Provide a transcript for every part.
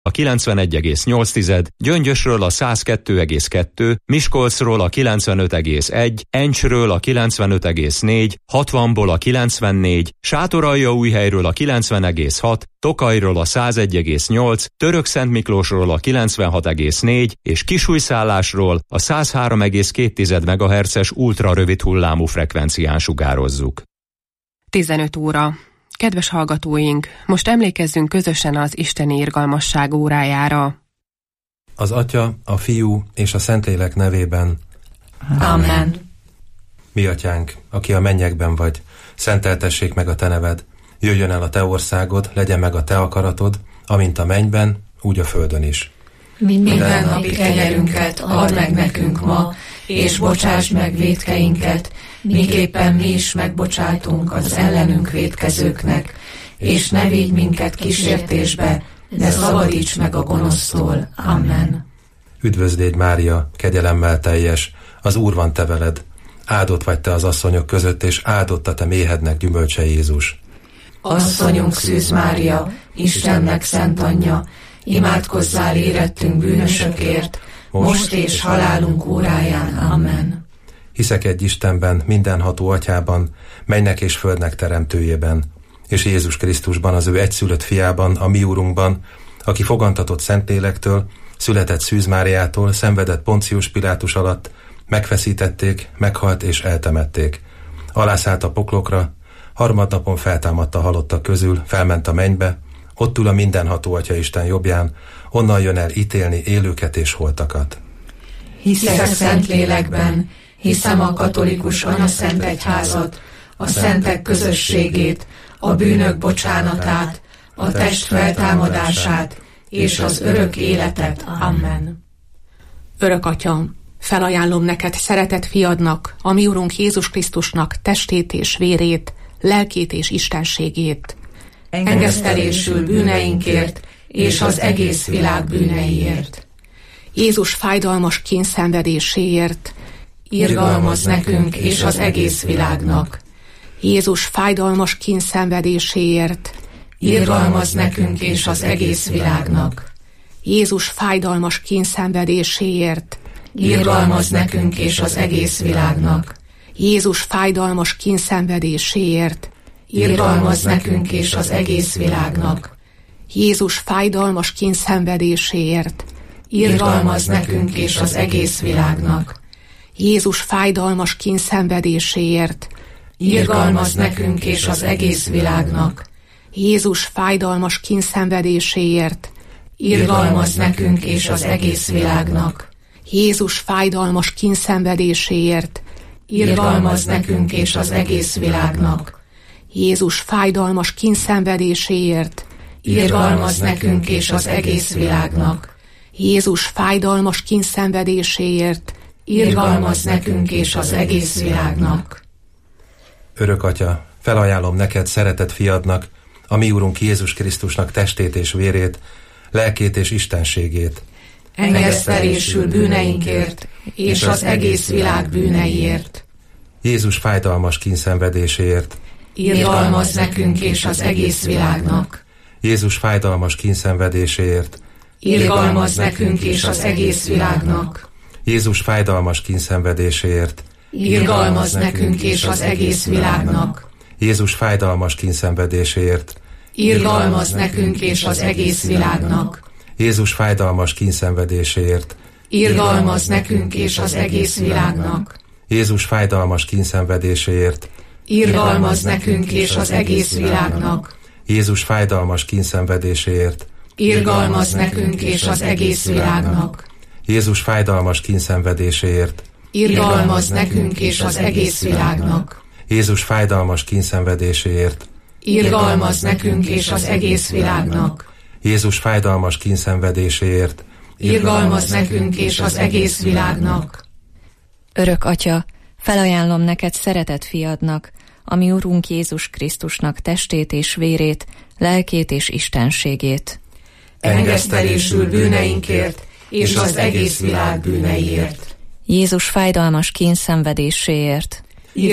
a 91,8, Gyöngyösről a 102,2, Miskolcról a 95,1, Encsről a 95,4, 60-ból a 94, Sátoraljaújhelyről a 90,6, Tokajról a 101,8, Törökszentmiklósról a 96,4 és Kisújszállásról a 103,2 MHz-es ultrarövid hullámú frekvencián sugározzuk. 15 óra. Kedves hallgatóink, most emlékezzünk közösen az isteni irgalmasság órájára. Az Atya, a Fiú és a Szentlélek nevében. Amen. Mi Atyánk, aki a mennyekben vagy, szenteltessék meg a Te neved. Jöjjön el a Te országod, legyen meg a Te akaratod, amint a mennyben, úgy a földön is. Minden napi kenyerünket add meg nekünk ma, és bocsáss meg vétkeinket, miképpen mi is megbocsátunk az ellenünk vétkezőknek, és ne vigy minket kísértésbe, de szabadíts meg a gonosztól. Amen. Üdvözlégy Mária, kegyelemmel teljes, az Úr van te veled. Áldott vagy te az asszonyok között, és áldott a te méhednek gyümölcse Jézus. Asszonyunk Szűz Mária, Istennek szent anyja, imádkozzál érettünk bűnösökért, most és halálunk óráján. Amen. Hiszek egy Istenben, mindenható Atyában, mennek és földnek teremtőjében, és Jézus Krisztusban, az ő egyszülött fiában, a mi Úrunkban, aki fogantatott Szentlélektől, született Szűz Máriától, szenvedett Poncius Pilátus alatt, megfeszítették, meghalt és eltemették. Alászállt a poklokra, harmadnapon feltámadt a halottak közül, felment a mennybe, ott ül a mindenható Atya Isten jobbján, onnan jön el ítélni élőket és holtakat. Hiszek Szentlélekben, hiszem a katolikus anyaszent egyházat, a szentek közösségét, a bűnök bocsánatát, a test feltámadását és az örök életet. Amen. Örök Atyám, felajánlom neked szeretett fiadnak, a mi Urunk Jézus Krisztusnak testét és vérét, lelkét és istenségét. Engesztelésül bűneinkért és az egész világ bűneiért. Jézus fájdalmas kényszenvedéséért. Irgalmaz nekünk és az egész világnak. Jézus fájdalmas kényszenvedéséért. Irgalmaz nekünk és az egész világnak. Jézus fájdalmas kényszenvedéséért. Irgalmaz nekünk és az egész világnak. Jézus fájdalmas kényszenvedéséért. Irgalmaz nekünk és az egész világnak. Jézus fájdalmas kényszenvedéséért. Irgalmaz nekünk és az egész világnak. Jézus fájdalmas kényszenvedéséért. Irgalmaz nekünk és az egész világnak. Jézus fájdalmas kényszenvedéséért. Irgalmaz nekünk és az egész világnak. Jézus fájdalmas kényszenvedéséért. Irgalmaz nekünk és az egész világnak. Jézus fájdalmas kényszenvedéséért. Irgalmaz nekünk és az egész világnak. Jézus fájdalmas kényszenvedéséért. Irgalmaz nekünk és az egész világnak. Örök Atya, felajánlom neked szeretett fiadnak, a mi Úrunk Jézus Krisztusnak testét és vérét, lelkét és istenségét. Engesztelésül bűneinkért és az egész világ bűneiért. Jézus fájdalmas kényszenvedéséért. Irgalmaz nekünk és az egész világnak. Jézus fájdalmas kényszenvedéséért. Irgalmaz nekünk és az egész világnak. Jézus fájdalmas kényszenvedéséért. Irgalmaz nekünk és az egész világnak. Jézus fájdalmas kényszenvedéséért. Irgalmaz nekünk és az egész világnak. Jézus fájdalmas kényszenvedéséért. Irgalmaz nekünk és az egész világnak. Jézus fájdalmas kényszenvedéséért. Irgalmaz nekünk és az egész világnak. Jézus fájdalmas kényszenvedéséért. Irgalmaz nekünk és az egész világnak. Jézus fájdalmas kényszenvedéséért. Irgalmaz nekünk és az egész világnak. Jézus fájdalmas kényszenvedéséért. Irgalmaz nekünk és az egész világnak. Jézus fájdalmas kényszenvedéséért. Irgalmaz nekünk és az egész világnak. Örök Atya, felajánlom neked szeretett fiadnak, a mi Urunk Jézus Krisztusnak testét és vérét, lelkét és istenségét. Engesztelésül bűneinkért és az egész világ bűneiért. Jézus fájdalmas kényszenvedéséért.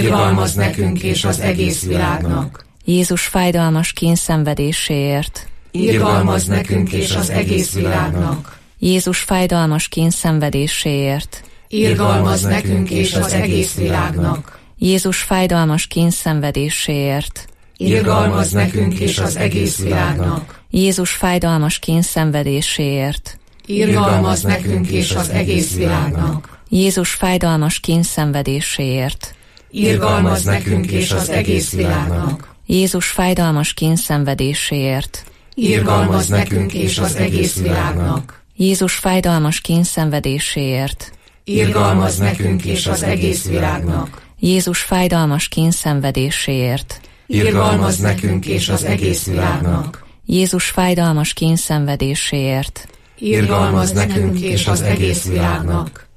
Irgalmaz nekünk és az egész világnak. Jézus fájdalmas kényszenvedéséért. irgalmazz nekünk és az egész világnak. Jézus fájdalmas kényszenvedéséért, Irgalmazz nekünk és az egész világnak. Jézus fájdalmas kényszenvedéséért, Irgalmazz nekünk és az egész világnak. Jézus fájdalmas kényszenvedéséért, Irgalmazz nekünk és az egész világnak. Jézus fájdalmas kényszenvedéséért, Irgalmazz nekünk és az egész világnak. Jézus fájdalmas kényszenvedéséért, Irgalmazz nekünk és az egész világnak. Jézus fájdalmas kényszenvedéséért, Irgalmazz nekünk és az egész világnak. Jézus fájdalmas kényszenvedéséért, Irgalmazz nekünk és az egész világnak. Jézus fájdalmas kényszenvedéséért, Irgalmazz nekünk és az egész világnak.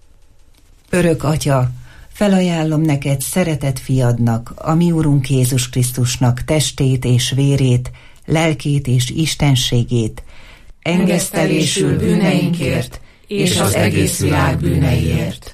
Örök Atya, felajánlom neked szeretett fiadnak, a mi Urunk Jézus Krisztusnak testét és vérét, lelkét és istenségét, Engesztelésül bűneinkért és az egész világ bűneiért.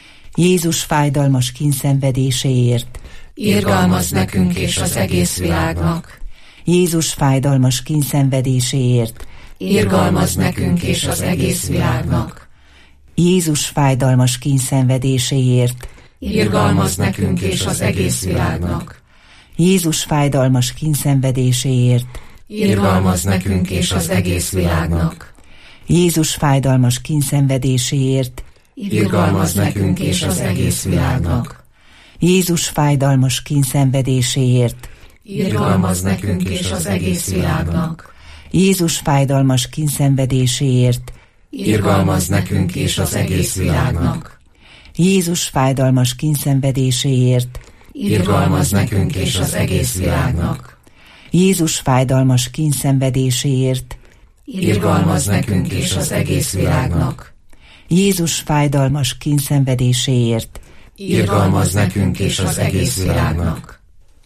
Jézus fájdalmas kínszenvedéséért, Irgalmazz nekünk és az egész világnak. Jézus fájdalmas kínszenvedéséért, Irgalmazz nekünk és az egész világnak. Jézus fájdalmas kínszenvedéséért, Irgalmazz nekünk és az egész világnak. Jézus fájdalmas kínszenvedéséért, Irgalmazz nekünk és az egész világnak. Jézus fájdalmas kínszenvedéséért, Irgalmazz nekünk és az egész világnak. Jézus fájdalmas kínszenvedéséért, Irgalmazz nekünk és az egész világnak. Jézus fájdalmas kínszenvedéséért, Irgalmazz nekünk és az egész világnak. Jézus fájdalmas kínszenvedéséért, Irgalmazz nekünk és az egész világnak. Jézus fájdalmas kínszenvedéséért, Irgalmazz nekünk és az egész világnak. Jézus fájdalmas kínszenvedéséért, Irgalmazz nekünk és az egész világnak.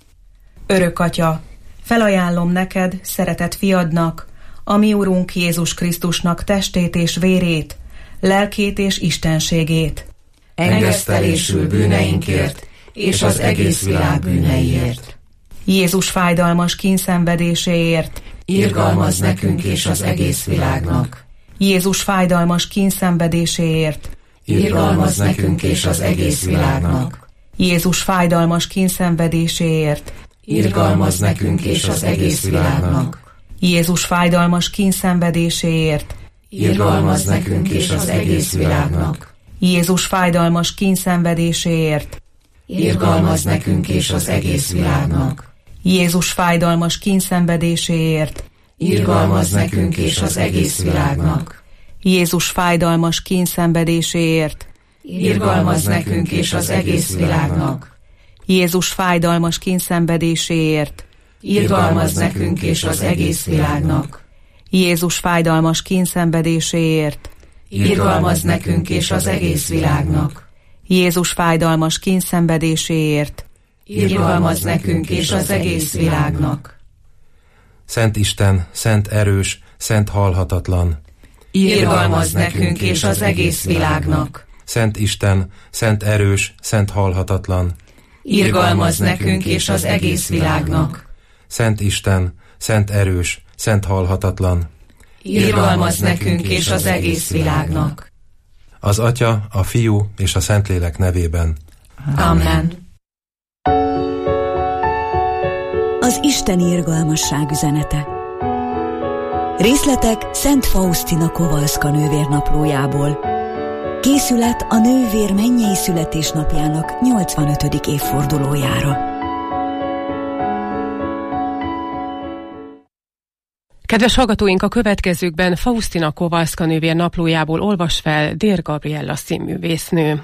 Örök Atya, felajánlom neked, szeretett fiadnak, a mi Urunk Jézus Krisztusnak testét és vérét, lelkét és istenségét, Engesztelésül bűneinkért és az egész világ bűneiért. Jézus fájdalmas kínszenvedéséért, Irgalmazz nekünk és az egész világnak. Jézus fájdalmas kínszenvedéséért, Irgalmazz nekünk és az egész világnak. Jézus fájdalmas kínszenvedéséért, Irgalmazz nekünk és az egész világnak. Jézus fájdalmas kínszenvedéséért, Irgalmazz nekünk és az egész világnak. Jézus fájdalmas kínszenvedéséért, Irgalmazz nekünk és az egész világnak. Jézus fájdalmas kínszenvedéséért, Irgalmazz nekünk és az egész világnak. Jézus fájdalmas kínszenvedéséért, Irgalmazz nekünk és az egész világnak. Jézus fájdalmas kínszenvedéséért, Irgalmazz nekünk és az egész világnak. Jézus fájdalmas kínszenvedéséért, Irgalmazz nekünk és az egész világnak. Jézus fájdalmas kínszenvedéséért, Irgalmazz nekünk és az egész világnak. Szent Isten, szent erős, szent halhatatlan. Irgalmazz nekünk és az egész világnak. Szent Isten, szent erős, szent halhatatlan. Irgalmazz nekünk és az egész világnak. Szent Isten, szent erős, szent halhatatlan. Irgalmazz nekünk és az egész világnak. Az Atya, a Fiú és a Szentlélek nevében. Amen. Az isteni irgalmasság üzenete. Részletek Szent Faustina Kowalska nővérnaplójából. Készület a nővér mennyei születésnapjának 85. évfordulójára. Kedves hallgatóink, a következőkben Faustina Kowalska nővérnaplójából olvas fel Dér Gabriella színművésznő.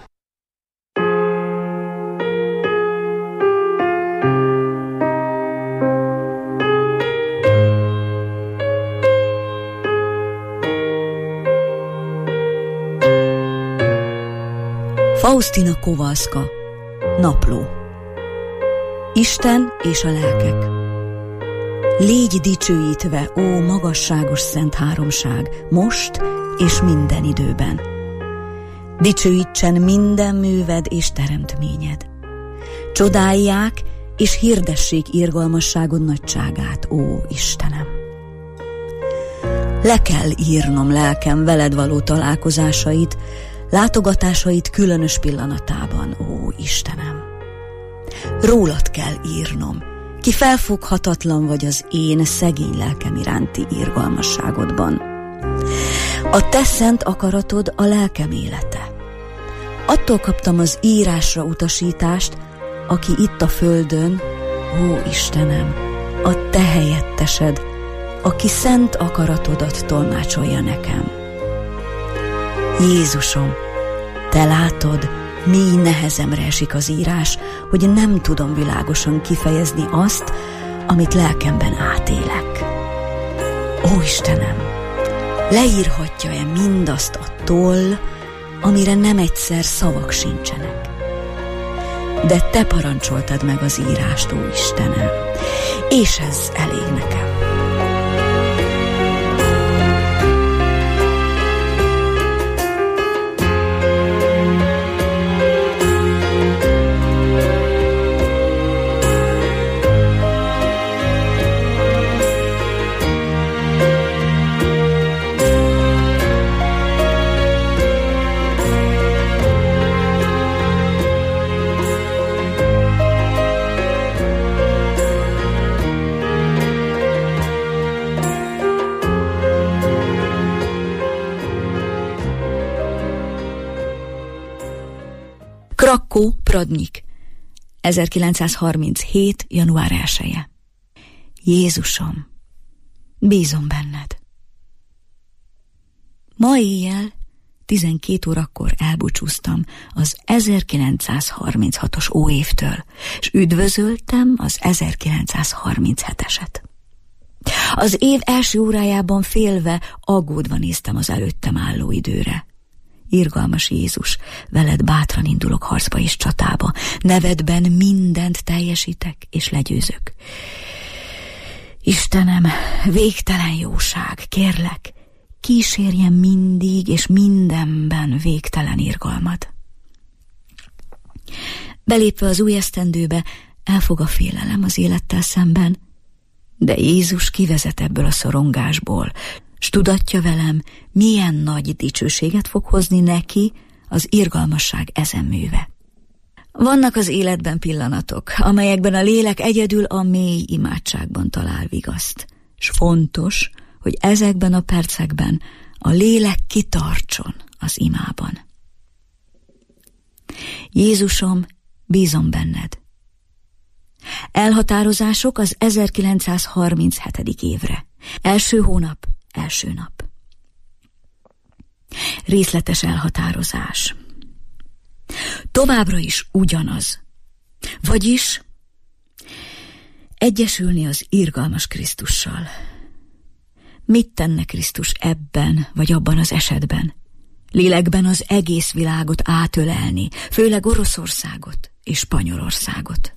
Faustina Kowalska. Napló. Isten és a lelkek. Légy dicsőítve, ó magasságos szent háromság, most és minden időben. Dicsőítsen minden műved és teremtményed. Csodálják és hirdessék irgalmasságod nagyságát, ó Istenem. Le kell írnom lelkem veled való találkozásait, látogatásait különös pillanatában, ó Istenem. Rólad kell írnom, ki felfoghatatlan vagy az én szegény lelkem iránti irgalmasságodban. A te szent akaratod a lelkem élete. Attól kaptam az írásra utasítást, aki itt a földön, ó Istenem, a te helyettesed, aki szent akaratodat tolmácsolja nekem. Jézusom, te látod, mély nehezemre esik az írás, hogy nem tudom világosan kifejezni azt, amit lelkemben átélek. Ó Istenem, leírhatja-e mindazt a toll, amire nem egyszer szavak sincsenek? De te parancsoltad meg az írást, ó Istenem, és ez elég nekem. Pradnyik, 1937. január 1-e. Jézusom, bízom benned. Ma éjjel 12 órakor elbúcsúztam az 1936-os óévtől, és üdvözöltem az 1937-eset. Az év első órájában félve, aggódva néztem az előttem álló időre. Irgalmas Jézus, veled bátran indulok harcba és csatába, nevedben mindent teljesítek és legyőzök. Istenem, végtelen jóság, kérlek, kísérjen mindig és mindenben végtelen irgalmad. Belépve az új esztendőbe, elfog a félelem az élettel szemben, de Jézus kivezet ebből a szorongásból, s tudatja velem, milyen nagy dicsőséget fog hozni neki az irgalmasság ezen műve. Vannak az életben pillanatok, amelyekben a lélek egyedül a mély imádságban talál vigaszt, s fontos, hogy ezekben a percekben a lélek kitartson az imában. Jézusom, bízom benned. Elhatározások az 1937. évre. Első hónap, első nap. Részletes elhatározás. Továbbra is ugyanaz. Vagyis egyesülni az irgalmas Krisztussal. Mit tenne Krisztus ebben vagy abban az esetben? Lélekben az egész világot átölelni, főleg Oroszországot és Spanyolországot.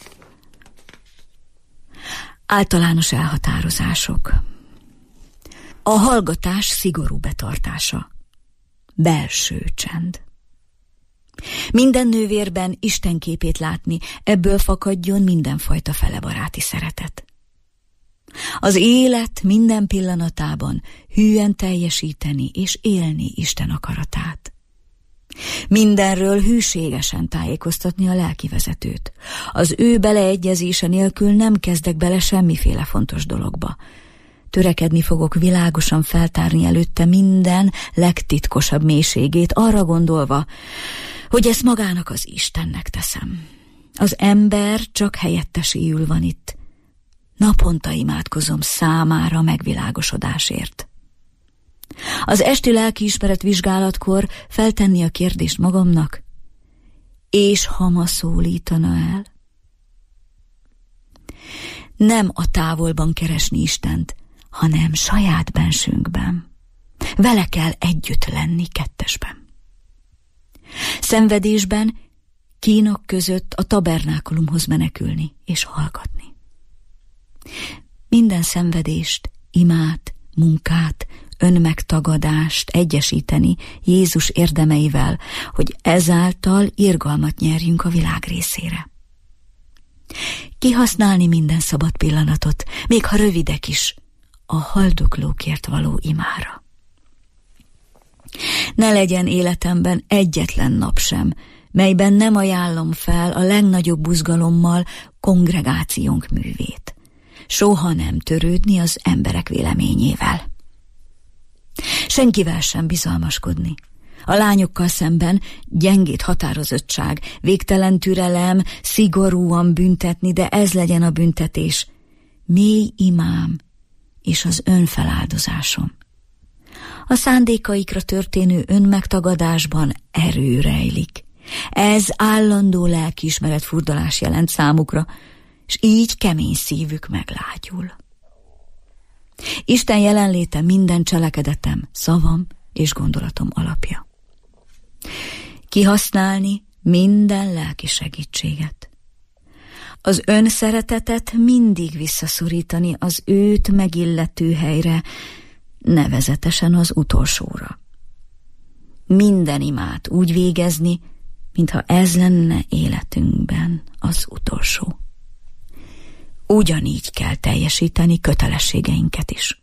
Általános elhatározások. A hallgatás szigorú betartása. Belső csend. Minden nővérben Isten képét látni, ebből fakadjon mindenfajta felebaráti szeretet. Az élet minden pillanatában hűen teljesíteni és élni Isten akaratát. Mindenről hűségesen tájékoztatni a lelkivezetőt. Az ő beleegyezése nélkül nem kezdek bele semmiféle fontos dologba. Törekedni fogok világosan feltárni előtte minden legtitkosabb mélységét, arra gondolva, hogy ezt magának az Istennek teszem. Az ember csak helyetteséül van itt. Naponta imádkozom számára megvilágosodásért. Az esti lelkiismeret vizsgálatkor feltenni a kérdést magamnak, és ha ma szólítana el? Nem a távolban keresni Istent, hanem saját bensünkben. Vele kell együtt lenni kettesben. Szenvedésben, kínok között a tabernákulumhoz menekülni és hallgatni. Minden szenvedést, imát, munkát, önmegtagadást egyesíteni Jézus érdemeivel, hogy ezáltal irgalmat nyerjünk a világ részére. Kihasználni minden szabad pillanatot, még ha rövidek is, a haldoklókért való imára. Ne legyen életemben egyetlen nap sem, melyben nem ajánlom fel a legnagyobb buzgalommal kongregációnk művét. Soha nem törődni az emberek véleményével. Senkivel sem bizalmaskodni. A lányokkal szemben gyengét határozottság, végtelen türelem, szigorúan büntetni, de ez legyen a büntetés. Mély imám és az önfeláldozásom. A szándékaikra történő önmegtagadásban erő rejlik. Ez állandó lelkiismeret furdalás jelent számukra, és így kemény szívük meglágyul. Isten jelenléte minden cselekedetem, szavam és gondolatom alapja. Kihasználni minden lelki segítséget. Az önszeretetet mindig visszaszorítani az őt megillető helyre, nevezetesen az utolsóra. Minden imát úgy végezni, mintha ez lenne életünkben az utolsó. Ugyanígy kell teljesíteni kötelességeinket is.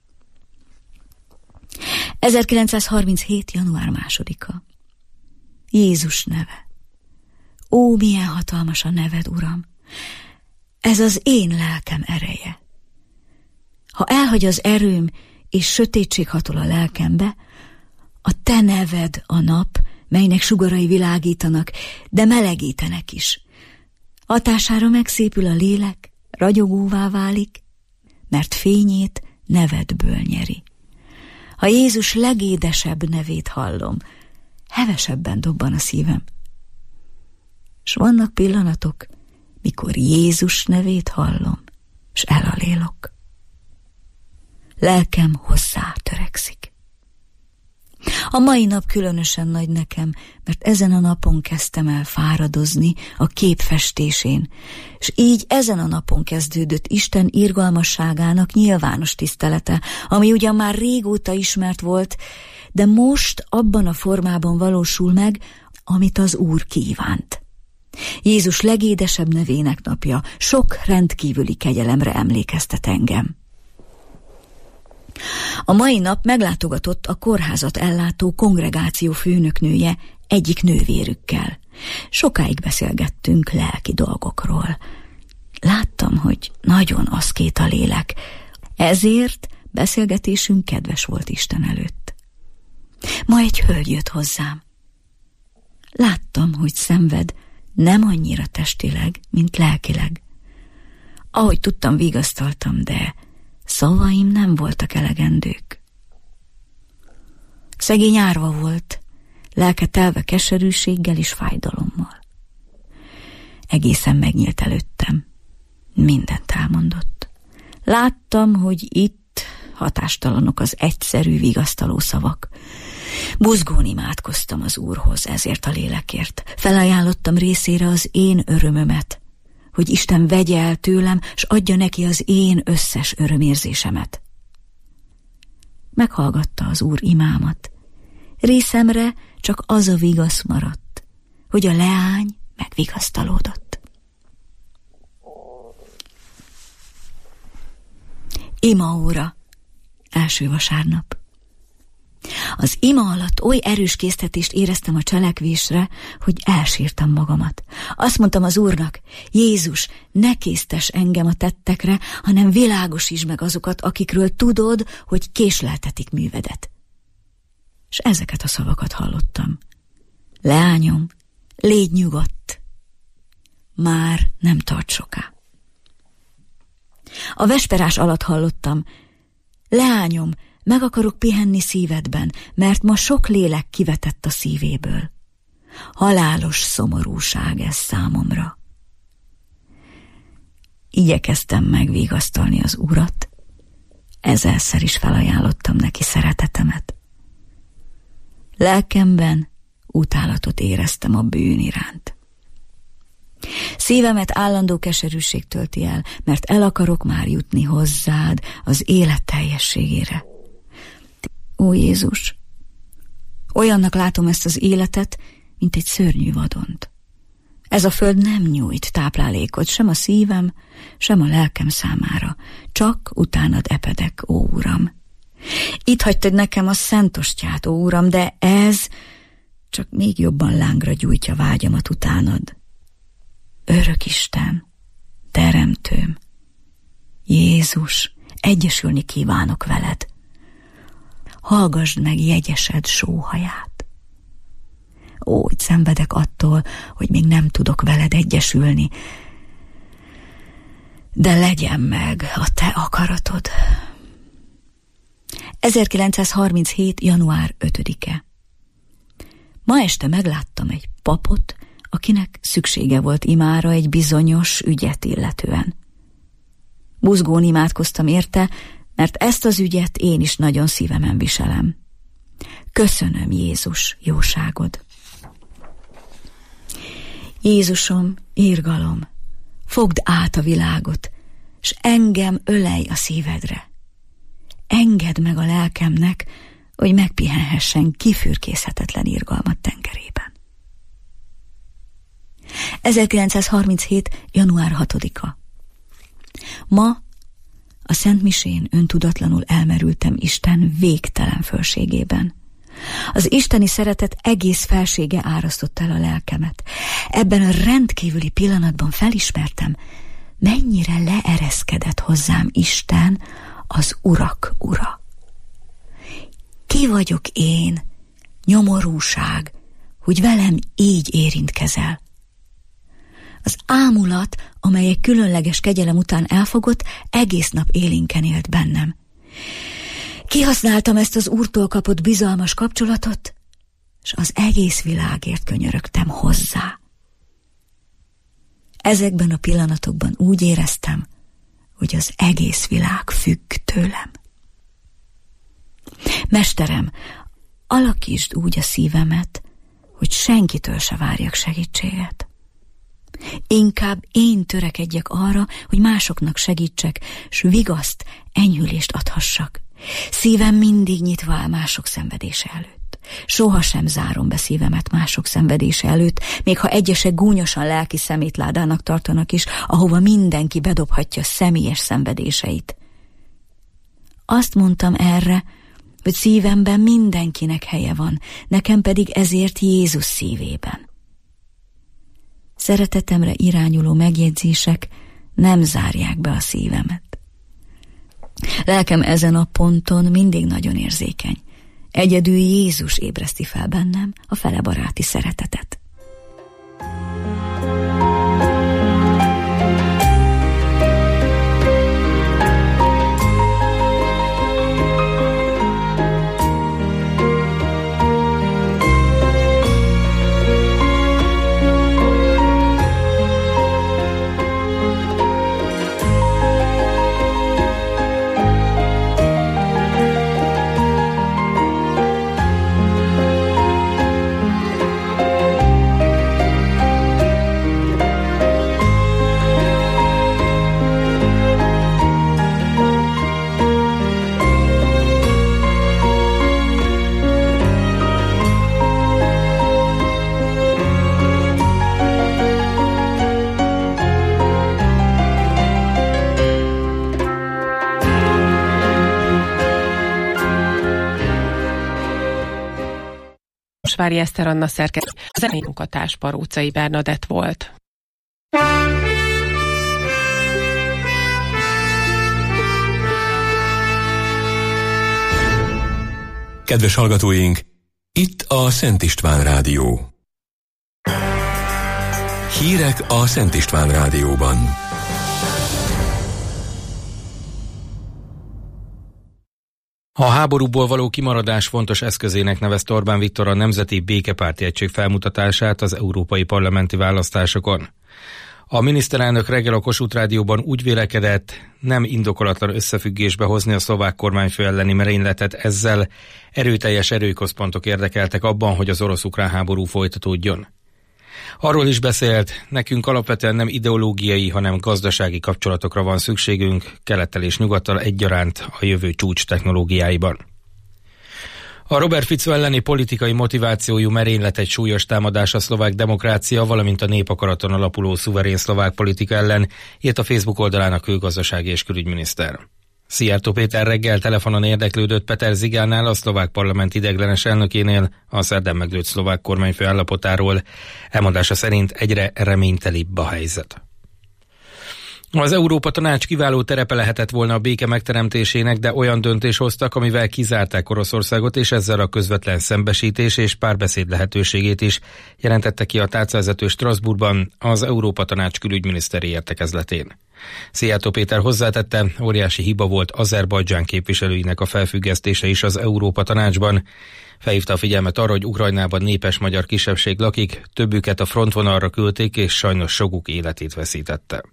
1937. január 2-a. Jézus neve. Ó, milyen hatalmas a neved, Uram! Ez az én lelkem ereje. Ha elhagy az erőm, és sötétség hatol a lelkembe, a te neved a nap, melynek sugarai világítanak, de melegítenek is. Hatására megszépül a lélek, ragyogóvá válik, mert fényét nevedből nyeri. Ha Jézus legédesebb nevét hallom, hevesebben dobban a szívem. S vannak pillanatok, mikor Jézus nevét hallom, s elalélok. Lelkem hozzá törekszik. A mai nap különösen nagy nekem, mert ezen a napon kezdtem el fáradozni a képfestésén, és így ezen a napon kezdődött Isten irgalmasságának nyilvános tisztelete, ami ugyan már régóta ismert volt, de most abban a formában valósul meg, amit az Úr kívánt. Jézus legédesebb nevének napja sok rendkívüli kegyelemre emlékeztet engem. A mai nap meglátogatott a kórházat ellátó kongregáció főnöknője egyik nővérükkel. Sokáig beszélgettünk lelki dolgokról. Láttam, hogy nagyon aszkét a lélek, ezért beszélgetésünk kedves volt Isten előtt. Ma egy hölgy jött hozzám. Láttam, hogy szenved, nem annyira testileg, mint lelkileg. Ahogy tudtam, vigasztaltam, de szavaim nem voltak elegendők. Szegény árva volt, lelke telve keserűséggel és fájdalommal. Egészen megnyílt előttem, mindent elmondott. Láttam, hogy itt hatástalanok az egyszerű, vigasztaló szavak. Buzgón imádkoztam az Úrhoz ezért a lélekért. Felajánlottam részére az én örömömet, hogy Isten vegye el tőlem, s adja neki az én összes örömérzésemet. Meghallgatta az Úr imámat. Részemre csak az a vigasz maradt, hogy a leány megvigasztalódott. Imaóra, első vasárnap. Az ima alatt oly erős késztetést éreztem a cselekvésre, hogy elsírtam magamat. Azt mondtam az Úrnak: Jézus, ne késztess engem a tettekre, hanem világosítsd meg azokat, akikről tudod, hogy késleltetik művedet. És ezeket a szavakat hallottam. Leányom, légy nyugodt, már nem tart soká. A vesperás alatt hallottam: leányom, meg akarok pihenni szívedben, mert ma sok lélek kivetett a szívéből. Halálos szomorúság ez számomra. Igyekeztem megvigasztalni az Urat, ezerszer is felajánlottam neki szeretetemet. Lelkemben utálatot éreztem a bűn iránt. Szívemet állandó keserűség tölti el, mert el akarok már jutni hozzád az élet teljességére. Ó Jézus, olyannak látom ezt az életet, mint egy szörnyű vadont. Ez a föld nem nyújt táplálékot sem a szívem, sem a lelkem számára, csak utánad epedek, ó Uram. Itt hagytad nekem a szentostyát, ó Uram, de ez csak még jobban lángra gyújtja vágyamat utánad. Örök Isten, Teremtőm, Jézus, egyesülni kívánok veled. Hallgasd meg jegyesed sóhaját. Ó, hogy szenvedek attól, hogy még nem tudok veled egyesülni, de legyen meg a te akaratod. 1937. január 5-e. Ma este megláttam egy papot, akinek szüksége volt imára egy bizonyos ügyet illetően. Buzgón imádkoztam érte, mert ezt az ügyet én is nagyon szívemen viselem. Köszönöm, Jézus, jóságod. Jézusom, irgalom, fogd át a világot, s engem ölelj a szívedre. Engedd meg a lelkemnek, hogy megpihenhessen kifürkészhetetlen irgalmat tengerében. 1937. január 6-a. Ma a Szent Misén öntudatlanul elmerültem Isten végtelen fölségében. Az isteni szeretet egész felsége árasztotta el a lelkemet. Ebben a rendkívüli pillanatban felismertem, mennyire leereszkedett hozzám Isten, az urak ura. Ki vagyok én, nyomorúság, hogy velem így érintkezel? Az ámulat, amely egy különleges kegyelem után elfogott, egész nap élénken élt bennem. Kihasználtam ezt az Úrtól kapott bizalmas kapcsolatot, és az egész világért könyörögtem hozzá. Ezekben a pillanatokban úgy éreztem, hogy az egész világ függ tőlem. Mesterem, alakítsd úgy a szívemet, hogy senkitől se várjak segítséget. Inkább én törekedjek arra, hogy másoknak segítsek, s vigaszt, enyhülést adhassak. Szívem mindig nyitva áll mások szenvedése előtt. Sohasem zárom be szívemet mások szenvedése előtt, még ha egyesek gúnyosan lelki szemétládának tartanak is, ahova mindenki bedobhatja személyes szenvedéseit. Azt mondtam erre, hogy szívemben mindenkinek helye van, nekem pedig ezért Jézus szívében. Szeretetemre irányuló megjegyzések nem zárják be a szívemet. Lelkem ezen a ponton mindig nagyon érzékeny. Egyedül Jézus ébreszti fel bennem a felebaráti szeretetet. Vári Eszter Anna szerkesztő, a zenei munkatárs Parócai Bernadett volt. Kedves hallgatóink, itt a Szent István Rádió. Hírek a Szent István Rádióban. A háborúból való kimaradás fontos eszközének nevezte Orbán Viktor a Nemzeti Békepárti Egység felmutatását az európai parlamenti választásokon. A miniszterelnök reggel a Kossuth Rádióban úgy vélekedett, nem indokolatlan összefüggésbe hozni a szlovák kormányfő elleni merényletet, ezzel erőteljes erőközpontok érdekeltek abban, hogy az orosz-ukrán háború folytatódjon. Arról is beszélt, nekünk alapvetően nem ideológiai, hanem gazdasági kapcsolatokra van szükségünk, kelettel és nyugattal egyaránt a jövő csúcs technológiáiban. A Robert Fico elleni politikai motivációjú merénylet egy súlyos támadás a szlovák demokrácia, valamint a népakaraton alapuló szuverén szlovák politika ellen, írt a Facebook oldalán a külgazdasági és külügyminiszter. Szijjártó Péter reggel telefonon érdeklődött Peter Zigánál, a szlovák parlament ideiglenes elnökénél, a szerdán meglőtt szlovák kormányfő állapotáról. Elmondása szerint egyre reménytelibb a helyzet. Az Európa Tanács kiváló terepe lehetett volna a béke megteremtésének, de olyan döntés hoztak, amivel kizárták Oroszországot, és ezzel a közvetlen szembesítés és párbeszéd lehetőségét is, jelentette ki a tárcavezető Strasbourgban az Európa Tanács külügyminiszteri értekezletén. Szijjártó Péter hozzátette, óriási hiba volt Azerbajdzsán képviselőinek a felfüggesztése is az Európa Tanácsban. Felhívta a figyelmet arra, hogy Ukrajnában népes magyar kisebbség lakik, többüket a frontvonalra küldték, és sajnos sokuk életét veszítette.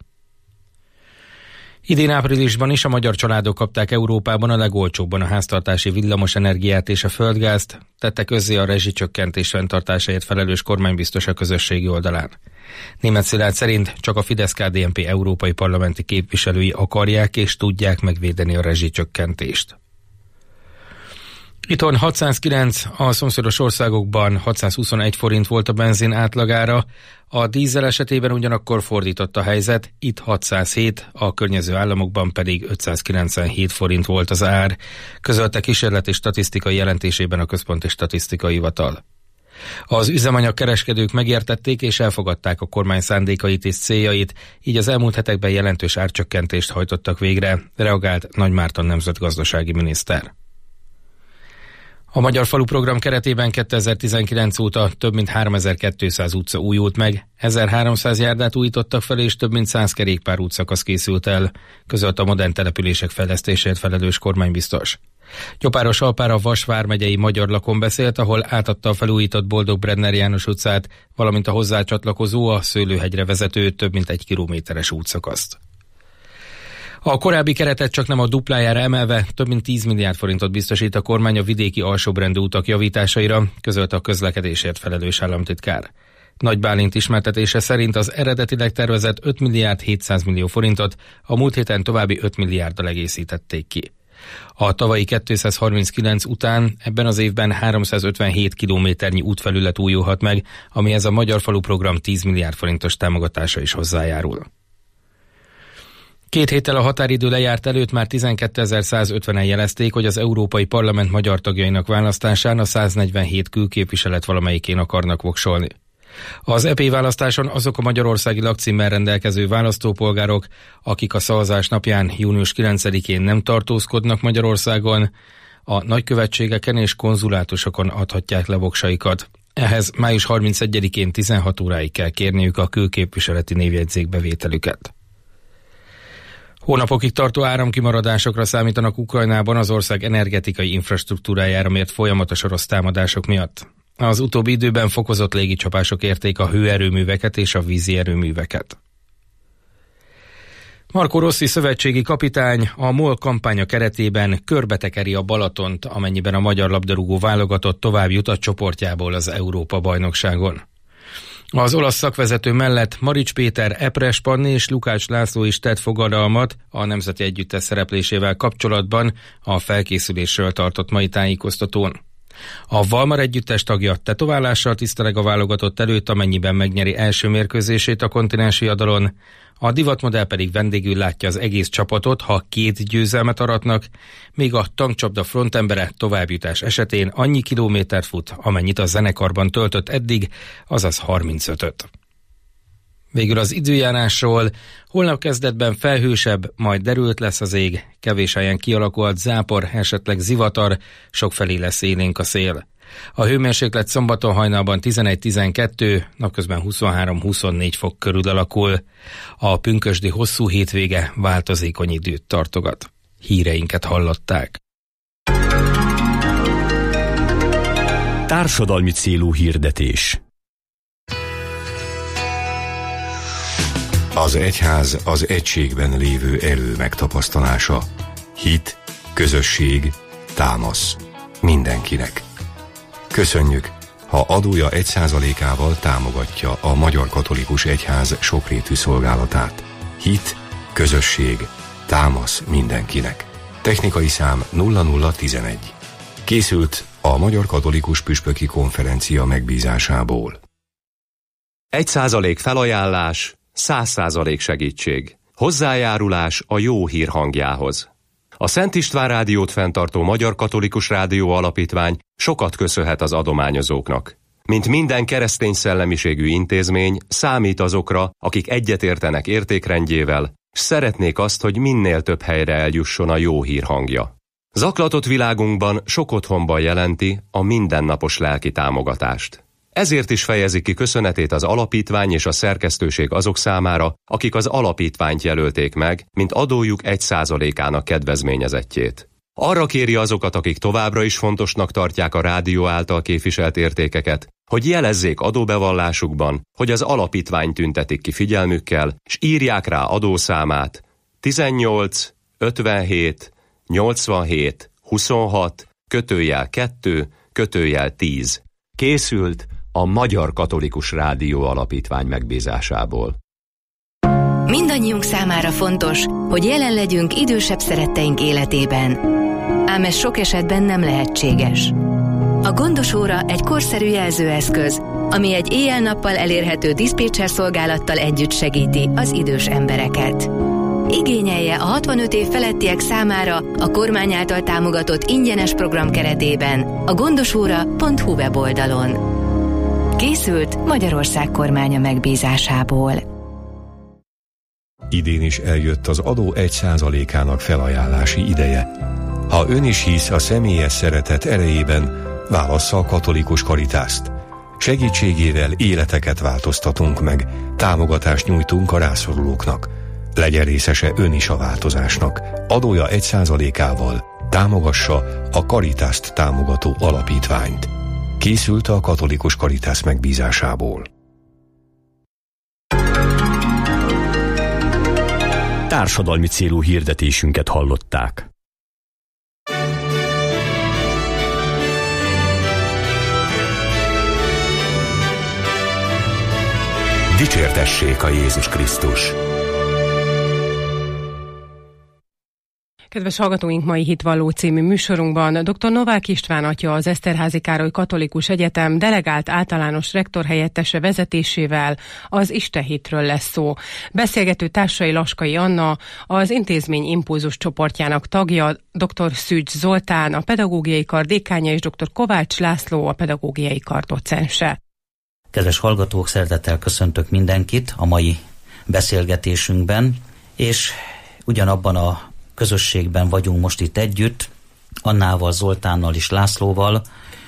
Idén áprilisban is a magyar családok kapták Európában a legolcsóbban a háztartási villamos energiát és a földgázt, tette közzé a rezsicsökkentés fenntartásáért felelős kormánybiztos a közösségi oldalán. Németh Szilárd szerint csak a Fidesz-KDNP európai parlamenti képviselői akarják és tudják megvédeni a rezsicsökkentést. Itthon 609, a szomszédos országokban 621 forint volt a benzin átlagára, a dízel esetében ugyanakkor fordított a helyzet, itt 607, a környező államokban pedig 597 forint volt az ár, közölte kísérleti statisztikai jelentésében a Központi Statisztikai Hivatal. Az üzemanyagkereskedők megértették és elfogadták a kormány szándékait és céljait, így az elmúlt hetekben jelentős árcsökkentést hajtottak végre, reagált Nagy Márton nemzetgazdasági miniszter. A Magyar Falu Program keretében 2019 óta több mint 3200 utca újult meg, 1300 járdát újítottak fel, és több mint 100 kerékpár útszakasz készült el, közölt a modern települések fejlesztésért felelős kormánybiztos. Gyopáros-Alpár a Vas vármegyei Magyar Lakon beszélt, ahol átadta a felújított Boldog Brenner János utcát, valamint a hozzá csatlakozó, a Szőlőhegyre vezető több mint 1 kilométeres útszakaszt. A korábbi keretet csak nem a duplájára emelve több mint 10 milliárd forintot biztosít a kormány a vidéki alsóbrendű utak javításaira, közölte a közlekedésért felelős államtitkár. Nagy Bálint ismertetése szerint az eredetileg tervezett 5 milliárd 700 millió forintot a múlt héten további 5 milliárddal egészítették ki. A tavalyi 239 után ebben az évben 357 kilométernyi útfelület újulhat meg, amihez a Magyar Falu Program 10 milliárd forintos támogatása is hozzájárul. 2 héttel a határidő lejárt előtt már 12.150-en jelezték, hogy az Európai Parlament magyar tagjainak választásán a 147 külképviselet valamelyikén akarnak voksolni. Az EP választáson azok a magyarországi lakcímmel rendelkező választópolgárok, akik a szavazás napján június 9-én nem tartózkodnak Magyarországon, a nagykövetségeken és konzulátusokon adhatják le voksaikat. Ehhez május 31-én 16 óráig kell kérniük a külképviseleti névjegyzék bevételüket. Hónapokig tartó áramkimaradásokra számítanak Ukrajnában az ország energetikai infrastruktúrájára mért folyamatos orosz támadások miatt. Az utóbbi időben fokozott légicsapások érték a hőerőműveket és a vízi erőműveket. Marco Rossi szövetségi kapitány a MOL kampánya keretében körbetekeri a Balatont, amennyiben a magyar labdarúgó válogatott tovább jut a csoportjából az Európa-bajnokságon. Az olasz szakvezető mellett Marics Péter, Epres Panni és Lukács László is tett fogadalmat a nemzeti együttes szereplésével kapcsolatban a felkészülésről tartott mai tájékoztatón. A Valmar együttes tagja tetoválással tiszteleg a válogatott előtt, amennyiben megnyeri első mérkőzését a kontinensi viadalon. A divatmodell pedig vendégül látja az egész csapatot, ha 2 győzelmet aratnak, míg a tankcsapda frontembere továbbjutás esetén annyi kilométert fut, amennyit a zenekarban töltött eddig, azaz 35-öt. Végül az időjárásról: holnap kezdetben felhősebb, majd derült lesz az ég, kevés helyen kialakult zápor, esetleg zivatar, sokfelé lesz élénk a szél. A hőmérséklet szombaton hajnalban 11-12, napközben 23-24 fok körül alakul. A pünkösdi hosszú hétvége változékony időt tartogat. Híreinket hallották. Társadalmi célú hirdetés. Az egyház az egységben lévő erő megtapasztalása. Hit, közösség, támasz. Mindenkinek. Köszönjük, ha adója 1%-ával támogatja a Magyar Katolikus Egyház sokrétű szolgálatát. Hit, közösség, támasz mindenkinek. Technikai szám 0011. Készült a a Magyar Katolikus Püspöki Konferencia megbízásából. 1% felajánlás, 100% segítség. Hozzájárulás a jó hír hangjához. A Szent István Rádiót fenntartó Magyar Katolikus Rádió Alapítvány sokat köszönhet az adományozóknak. Mint minden keresztény szelleműségű intézmény, számít azokra, akik egyetértenek értékrendjével, s szeretnék azt, hogy minél több helyre eljusson a jó hír hangja. Zaklatott világunkban sok otthonban jelenti a mindennapos lelki támogatást. Ezért is fejezi ki köszönetét az alapítvány és a szerkesztőség azok számára, akik az alapítványt jelölték meg, mint adójuk 1%-ának kedvezményezettjét. Arra kéri azokat, akik továbbra is fontosnak tartják a rádió által képviselt értékeket, hogy jelezzék adóbevallásukban, hogy az alapítvány tüntetik ki figyelmükkel, és írják rá adószámát 18 57 87 26 /2 /10. Készült a Magyar Katolikus Rádió Alapítvány megbízásából. Mindannyiunk számára fontos, hogy jelen legyünk idősebb szeretteink életében. Ám ez sok esetben nem lehetséges. A gondos óra egy korszerű jelzőeszköz, ami egy éjjel-nappal elérhető diszpécser szolgálattal együtt segíti az idős embereket. Igényelje a 65 év felettiek számára a kormány által támogatott ingyenes program keretében a gondosóra.hu weboldalon. Készült Magyarország kormánya megbízásából. Idén is eljött az adó 1%-ának felajánlási ideje. Ha ön is hisz a személyes szeretet erejében, válassza a katolikus Caritást. Segítségével életeket változtatunk meg, támogatást nyújtunk a rászorulóknak. Legyen részese ön is a változásnak. Adója 1%-ával támogassa a Caritást támogató alapítványt. Készült a katolikus Caritas megbízásából. Társadalmi célú hirdetésünket hallották. Dicsértessék a Jézus Krisztus! Kedves hallgatóink, mai Hitvalló című műsorunkban dr. Novák István atya, az Eszterházy Károly Katolikus Egyetem delegált általános rektor helyettese vezetésével az istenhitről lesz szó. Beszélgető társai Laskai Anna, az intézmény impulzus csoportjának tagja, dr. Szűcs Zoltán, a pedagógiai kar dékánya, és dr. Kovács László, a pedagógiai kar docense. Kedves hallgatók, szeretettel köszöntök mindenkit a mai beszélgetésünkben, és ugyanabban a közösségben vagyunk most itt együtt, Annával, Zoltánnal és Lászlóval,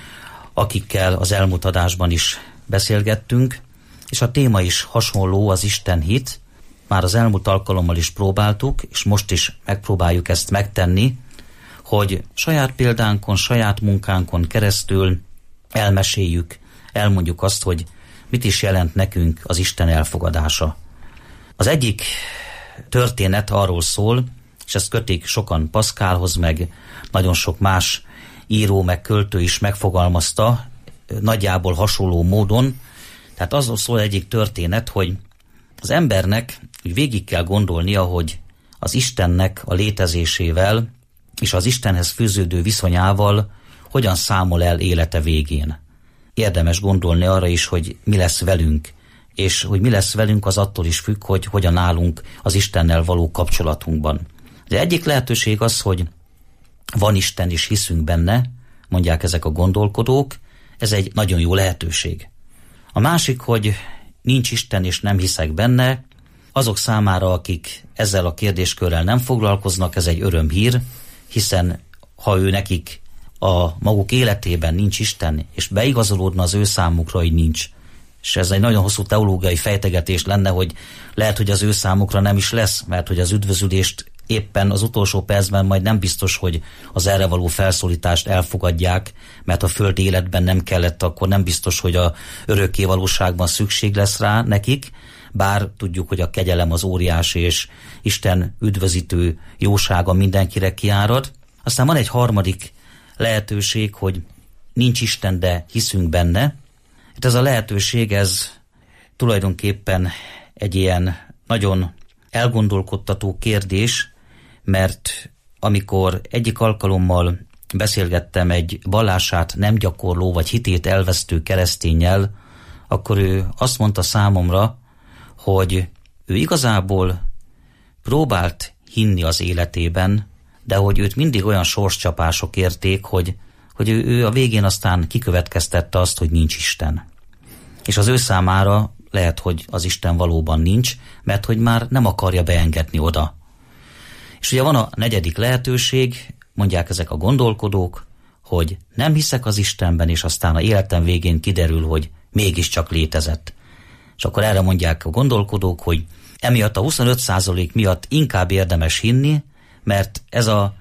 akikkel az elmúlt adásban is beszélgettünk, és a téma is hasonló, az istenhit. Már az elmúlt alkalommal is próbáltuk, és most is megpróbáljuk ezt megtenni, hogy saját példánkon, saját munkánkon keresztül elmeséljük, elmondjuk azt, hogy mit is jelent nekünk az Isten elfogadása. Az egyik történet arról szól, és ezt kötik sokan Pascalhoz, meg nagyon sok más író, meg költő is megfogalmazta, nagyjából hasonló módon. Tehát azról szól egyik történet, hogy az embernek végig kell gondolnia, hogy az Istennek a létezésével és az Istenhez fűződő viszonyával hogyan számol el élete végén. Érdemes gondolni arra is, hogy mi lesz velünk, és hogy mi lesz velünk az attól is függ, hogy hogyan állunk az Istennel való kapcsolatunkban. De egyik lehetőség az, hogy van Isten és hiszünk benne, mondják ezek a gondolkodók, ez egy nagyon jó lehetőség. A másik, hogy nincs Isten és nem hiszek benne, azok számára, akik ezzel a kérdéskörrel nem foglalkoznak, ez egy örömhír, hiszen ha ő nekik a maguk életében nincs Isten, és beigazolódna az ő számukra, hogy nincs, és ez egy nagyon hosszú teológiai fejtegetés lenne, hogy lehet, hogy az ő számukra nem is lesz, mert hogy az üdvözülést éppen az utolsó percben majd nem biztos, hogy az erre való felszólítást elfogadják, mert a földi életben nem kellett, akkor nem biztos, hogy a örökké valóságban szükség lesz rá nekik, bár tudjuk, hogy a kegyelem az óriási, és Isten üdvözítő jósága mindenkire kiárad. Aztán van egy harmadik lehetőség, hogy nincs Isten, de hiszünk benne. Hát ez a lehetőség, ez tulajdonképpen egy ilyen nagyon elgondolkodtató kérdés, mert amikor egyik alkalommal beszélgettem egy vallását nem gyakorló vagy hitét elvesztő kereszténnyel, akkor ő azt mondta számomra, hogy ő igazából próbált hinni az életében, de hogy őt mindig olyan sorscsapások érték, hogy ő a végén aztán kikövetkeztette azt, hogy nincs Isten. És az ő számára lehet, hogy az Isten valóban nincs, mert hogy már nem akarja beengedni oda. És ugye van a negyedik lehetőség, mondják ezek a gondolkodók, hogy nem hiszek az Istenben, és aztán a életem végén kiderül, hogy mégiscsak létezett. És akkor erre mondják a gondolkodók, hogy emiatt a 25% miatt inkább érdemes hinni, mert ez az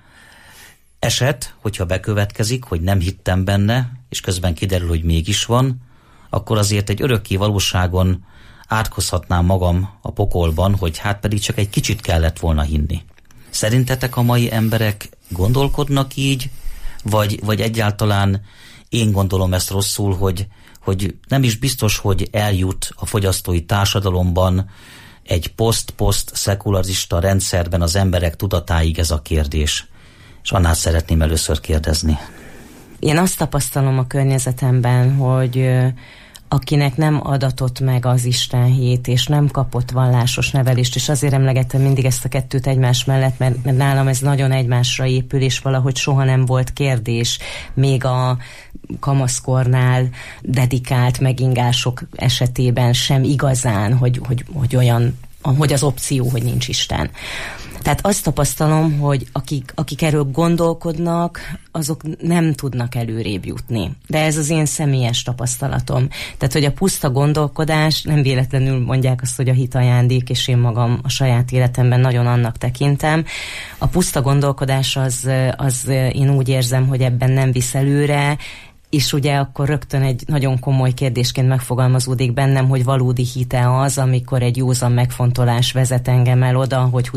eset, hogyha bekövetkezik, hogy nem hittem benne, és közben kiderül, hogy mégis van, akkor azért egy örökké valóságon átkozhatnám magam a pokolban, hogy hát pedig csak egy kicsit kellett volna hinni. Szerintetek a mai emberek gondolkodnak így, vagy egyáltalán én gondolom ezt rosszul, hogy nem is biztos, hogy eljut a fogyasztói társadalomban egy poszt-poszt szekularista rendszerben az emberek tudatáig ez a kérdés. És annál szeretném először kérdezni. Én azt tapasztalom a környezetemben, hogy akinek nem adatott meg az istenhit, és nem kapott vallásos nevelést, és azért emlegettem mindig ezt a kettőt egymás mellett, mert nálam ez nagyon egymásra épül, és valahogy soha nem volt kérdés, még a kamaszkornál dedikált megingások esetében sem igazán, hogy olyan, hogy az opció, hogy nincs Isten. Tehát azt tapasztalom, hogy akik erről gondolkodnak, azok nem tudnak előrébb jutni. De ez az én személyes tapasztalatom. Tehát, hogy a puszta gondolkodás, nem véletlenül mondják azt, hogy a hit ajándék, és én magam a saját életemben nagyon annak tekintem. A puszta gondolkodás az én úgy érzem, hogy ebben nem visz előre, és ugye akkor rögtön egy nagyon komoly kérdésként megfogalmazódik bennem, hogy valódi hite az, amikor egy józan megfontolás vezet engem el oda, hogy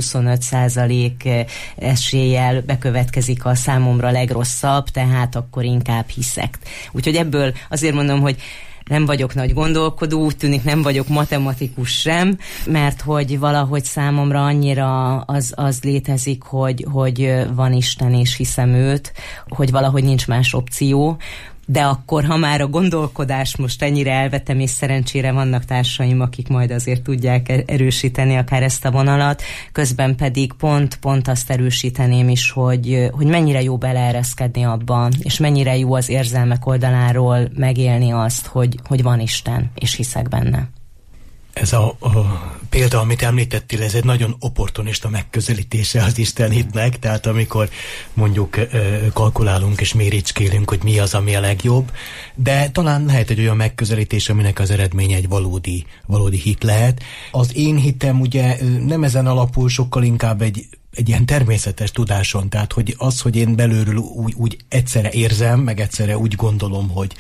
25% eséllyel bekövetkezik a számomra legrosszabb, tehát akkor inkább hiszek. Úgyhogy ebből azért mondom, hogy nem vagyok nagy gondolkodó, úgy tűnik nem vagyok matematikus sem, mert hogy valahogy számomra annyira az létezik, hogy van Isten és hiszem őt, hogy valahogy nincs más opció. De akkor, ha már a gondolkodást most ennyire elvetem, és szerencsére vannak társaim, akik majd azért tudják erősíteni akár ezt a vonalat, közben pedig pont azt erősíteném is, hogy mennyire jó beleereszkedni abba, és mennyire jó az érzelmek oldaláról megélni azt, hogy van Isten, és hiszek benne. Ez a példa, amit említettél, ez egy nagyon opportunista megközelítése az Istenhitnek, tehát amikor mondjuk kalkulálunk és méricskélünk, hogy mi az, ami a legjobb, de talán lehet egy olyan megközelítés, aminek az eredménye egy valódi hit lehet. Az én hitem ugye nem ezen alapul, sokkal inkább egy ilyen természetes tudáson, tehát hogy az, hogy én belülről úgy egyszerre érzem, meg egyszerre úgy gondolom, hogy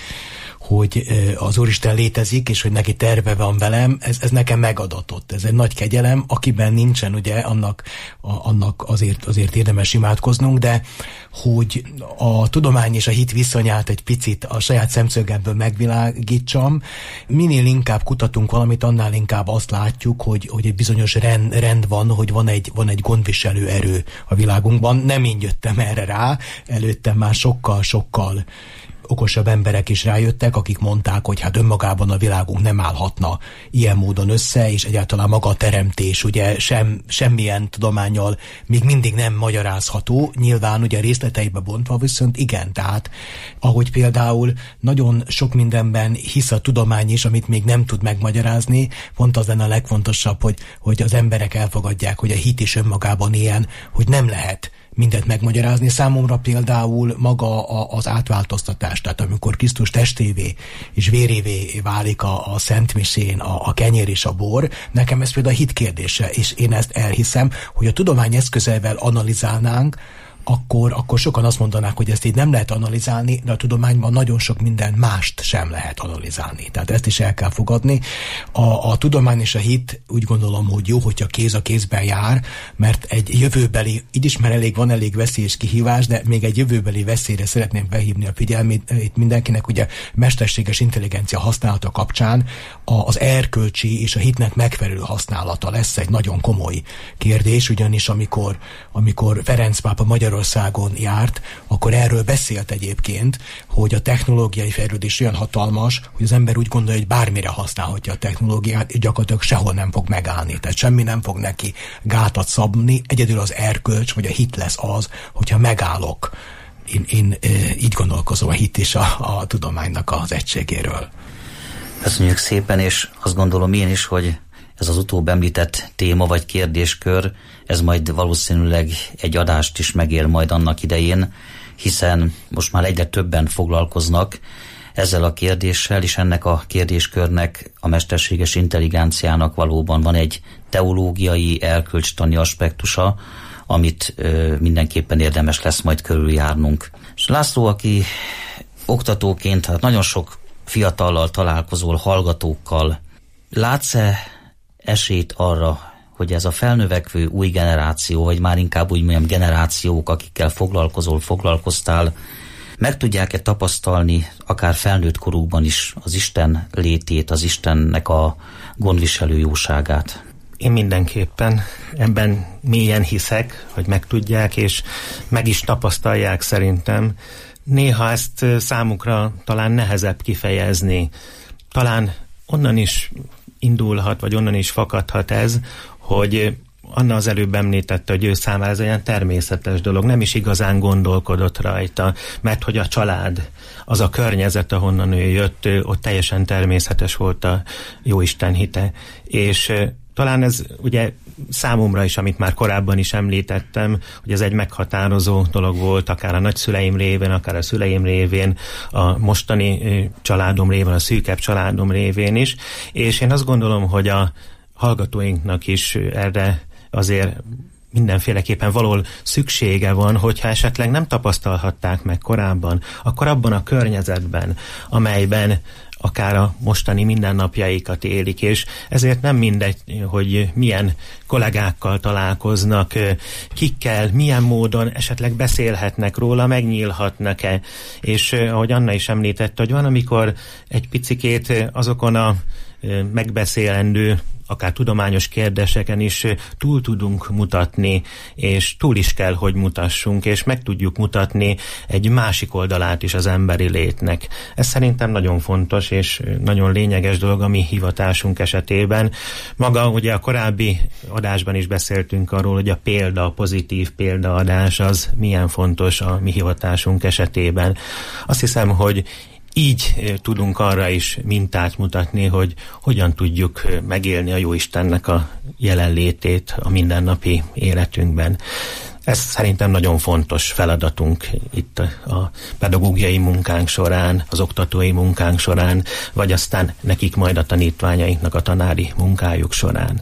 az Úristen létezik, és hogy neki terve van velem, ez nekem megadatott. Ez egy nagy kegyelem, akiben nincsen, ugye, annak azért érdemes imádkoznunk, de hogy a tudomány és a hit viszonyát egy picit a saját szemszögemből megvilágítsam, minél inkább kutatunk valamit, annál inkább azt látjuk, hogy egy bizonyos rend van, hogy van egy gondviselő erő a világunkban. Nem én jöttem erre rá, előttem már sokkal okosabb emberek is rájöttek, akik mondták, hogy hát önmagában a világunk nem állhatna ilyen módon össze, és egyáltalán maga a teremtés, ugye semmilyen tudománnyal még mindig nem magyarázható, nyilván ugye részleteibe bontva, viszont igen, tehát ahogy például nagyon sok mindenben hisz a tudomány is, amit még nem tud megmagyarázni, pont az lenne a legfontosabb, hogy az emberek elfogadják, hogy a hit is önmagában ilyen, hogy nem lehet mindent megmagyarázni. Számomra például maga az átváltoztatás, tehát amikor Krisztus testévé és vérévé válik a szentmisén a kenyér és a bor, nekem ez például a hit kérdése, és én ezt elhiszem, hogy a tudomány eszközeivel analizálnánk, akkor sokan azt mondanák, hogy ezt így nem lehet analizálni, de a tudományban nagyon sok minden mást sem lehet analizálni. Tehát ezt is el kell fogadni. A tudomány és a hit úgy gondolom, hogy jó, hogyha kéz a kézben jár, mert egy jövőbeli, így is már van elég veszély és kihívás, de még egy jövőbeli veszélyre szeretném felhívni a figyelmét itt mindenkinek, ugye mesterséges intelligencia használata kapcsán az erkölcsi és a hitnek megfelelő használata lesz egy nagyon komoly kérdés, ugyanis amikor Ferenc pápa Magyarországon Magyarországon járt, akkor erről beszélt egyébként, hogy a technológiai fejlődés olyan hatalmas, hogy az ember úgy gondolja, hogy bármire használhatja a technológiát, és gyakorlatilag sehol nem fog megállni. Tehát semmi nem fog neki gátat szabni, egyedül az erkölcs vagy a hit lesz az, hogyha megállok. Én így gondolkozom a hit és a tudománynak az egységéről. Köszönjük szépen, és azt gondolom én is, hogy ez az utóbb említett téma vagy kérdéskör, ez majd valószínűleg egy adást is megér majd annak idején, hiszen most már egyre többen foglalkoznak ezzel a kérdéssel, és ennek a kérdéskörnek, a mesterséges intelligenciának valóban van egy teológiai, erkölcstani aspektusa, amit mindenképpen érdemes lesz majd körüljárnunk. És László, aki oktatóként, hát nagyon sok fiatallal találkozol, hallgatókkal, látsz-e esélyt arra, hogy ez a felnövekvő új generáció, vagy már inkább úgy mondjam generációk, akikkel foglalkoztál, meg tudják-e tapasztalni, akár felnőtt korukban is az Isten létét, az Istennek a gondviselő jóságát? Én mindenképpen ebben mélyen hiszek, hogy meg tudják, és meg is tapasztalják szerintem. Néha ezt számukra talán nehezebb kifejezni. Talán onnan is indulhat, vagy onnan is fakadhat ez, hogy Anna az előbb említette, hogy ő számára ez olyan természetes dolog, nem is igazán gondolkodott rajta, mert hogy a család, az a környezet, ahonnan ő jött, ott teljesen természetes volt a jóisten hite. És talán ez ugye számomra is, amit már korábban is említettem, hogy ez egy meghatározó dolog volt, akár a nagyszüleim révén, akár a szüleim révén, a mostani családom révén, a szűkebb családom révén is, és én azt gondolom, hogy a hallgatóinknak is erre azért mindenféleképpen valahol szüksége van, hogyha esetleg nem tapasztalhatták meg korábban, akkor abban a környezetben, amelyben akár a mostani mindennapjaikat élik, és ezért nem mindegy, hogy milyen kollégákkal találkoznak, kikkel, milyen módon esetleg beszélhetnek róla, megnyílhatnak-e. És ahogy Anna is említette, hogy van, amikor egy picikét azokon a megbeszélendő, akár tudományos kérdéseken is túl tudunk mutatni, és túl is kell, hogy mutassunk, és meg tudjuk mutatni egy másik oldalát is az emberi létnek. Ez szerintem nagyon fontos, és nagyon lényeges dolog a mi hivatásunk esetében. Maga ugye a korábbi adásban is beszéltünk arról, hogy a példa, a pozitív példaadás az milyen fontos a mi hivatásunk esetében. Azt hiszem, hogy így tudunk arra is mintát mutatni, hogy hogyan tudjuk megélni a Jóistennek a jelenlétét a mindennapi életünkben. Ez szerintem nagyon fontos feladatunk itt a pedagógiai munkánk során, az oktatói munkánk során, vagy aztán nekik majd a tanítványainknak a tanári munkájuk során.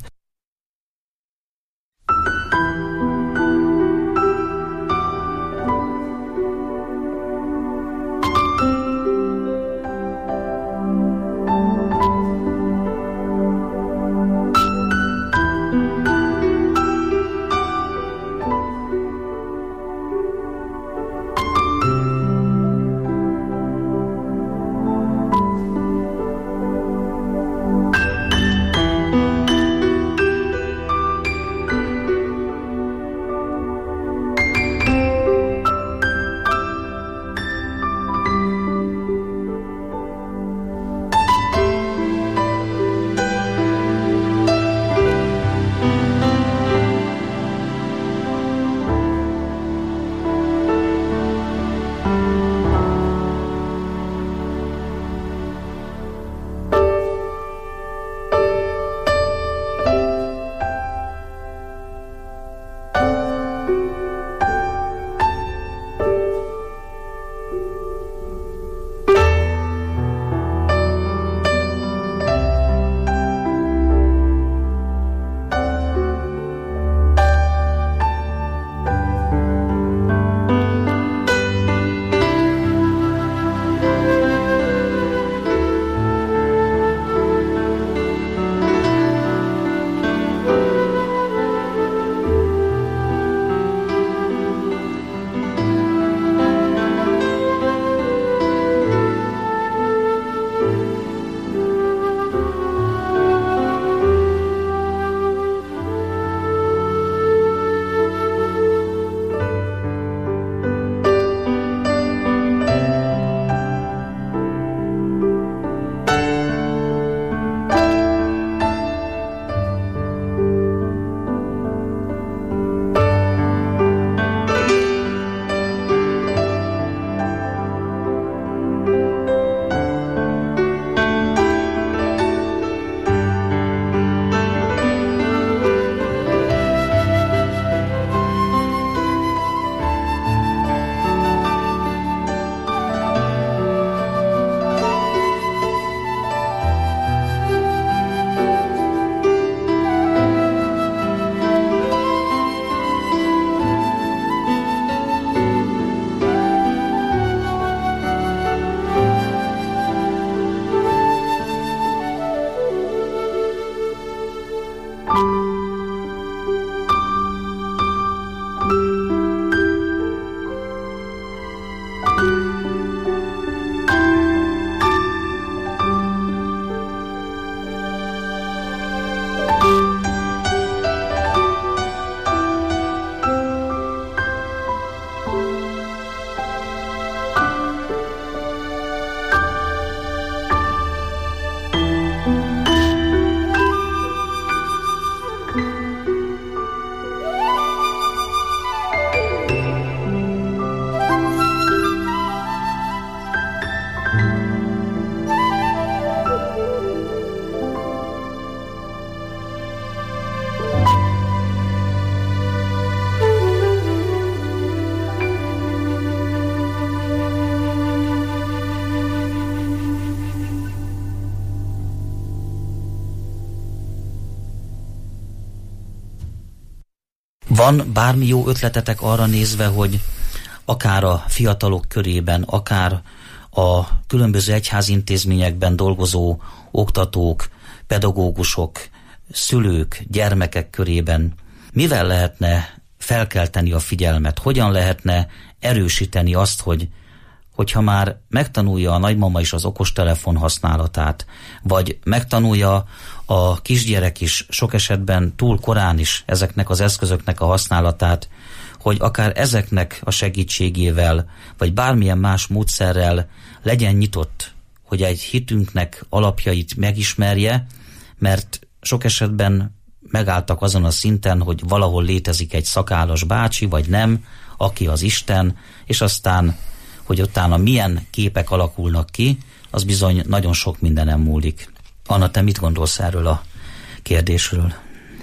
Van bármi jó ötletetek arra nézve, hogy akár a fiatalok körében, akár a különböző egyházintézményekben dolgozó oktatók, pedagógusok, szülők, gyermekek körében mivel lehetne felkelteni a figyelmet, hogyan lehetne erősíteni azt, hogyha már megtanulja a nagymama is az okostelefon használatát, vagy megtanulja a kisgyerek is sok esetben túl korán is ezeknek az eszközöknek a használatát, hogy akár ezeknek a segítségével, vagy bármilyen más módszerrel legyen nyitott, hogy egy hitünknek alapjait megismerje, mert sok esetben megálltak azon a szinten, hogy valahol létezik egy szakállas bácsi, vagy nem, aki az Isten, és aztán, hogy utána milyen képek alakulnak ki, az bizony nagyon sok mindenem múlik. Anna, te mit gondolsz erről a kérdésről?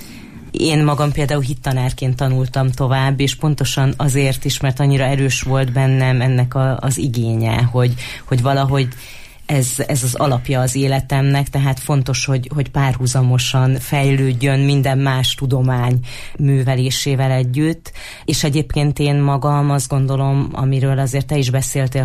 Én magam például hittanárként tanultam tovább, és pontosan azért is, mert annyira erős volt bennem ennek az igénye, hogy valahogy ez az alapja az életemnek, tehát fontos, hogy párhuzamosan fejlődjön minden más tudomány művelésével együtt, és egyébként én magam azt gondolom, amiről azért te is beszéltél,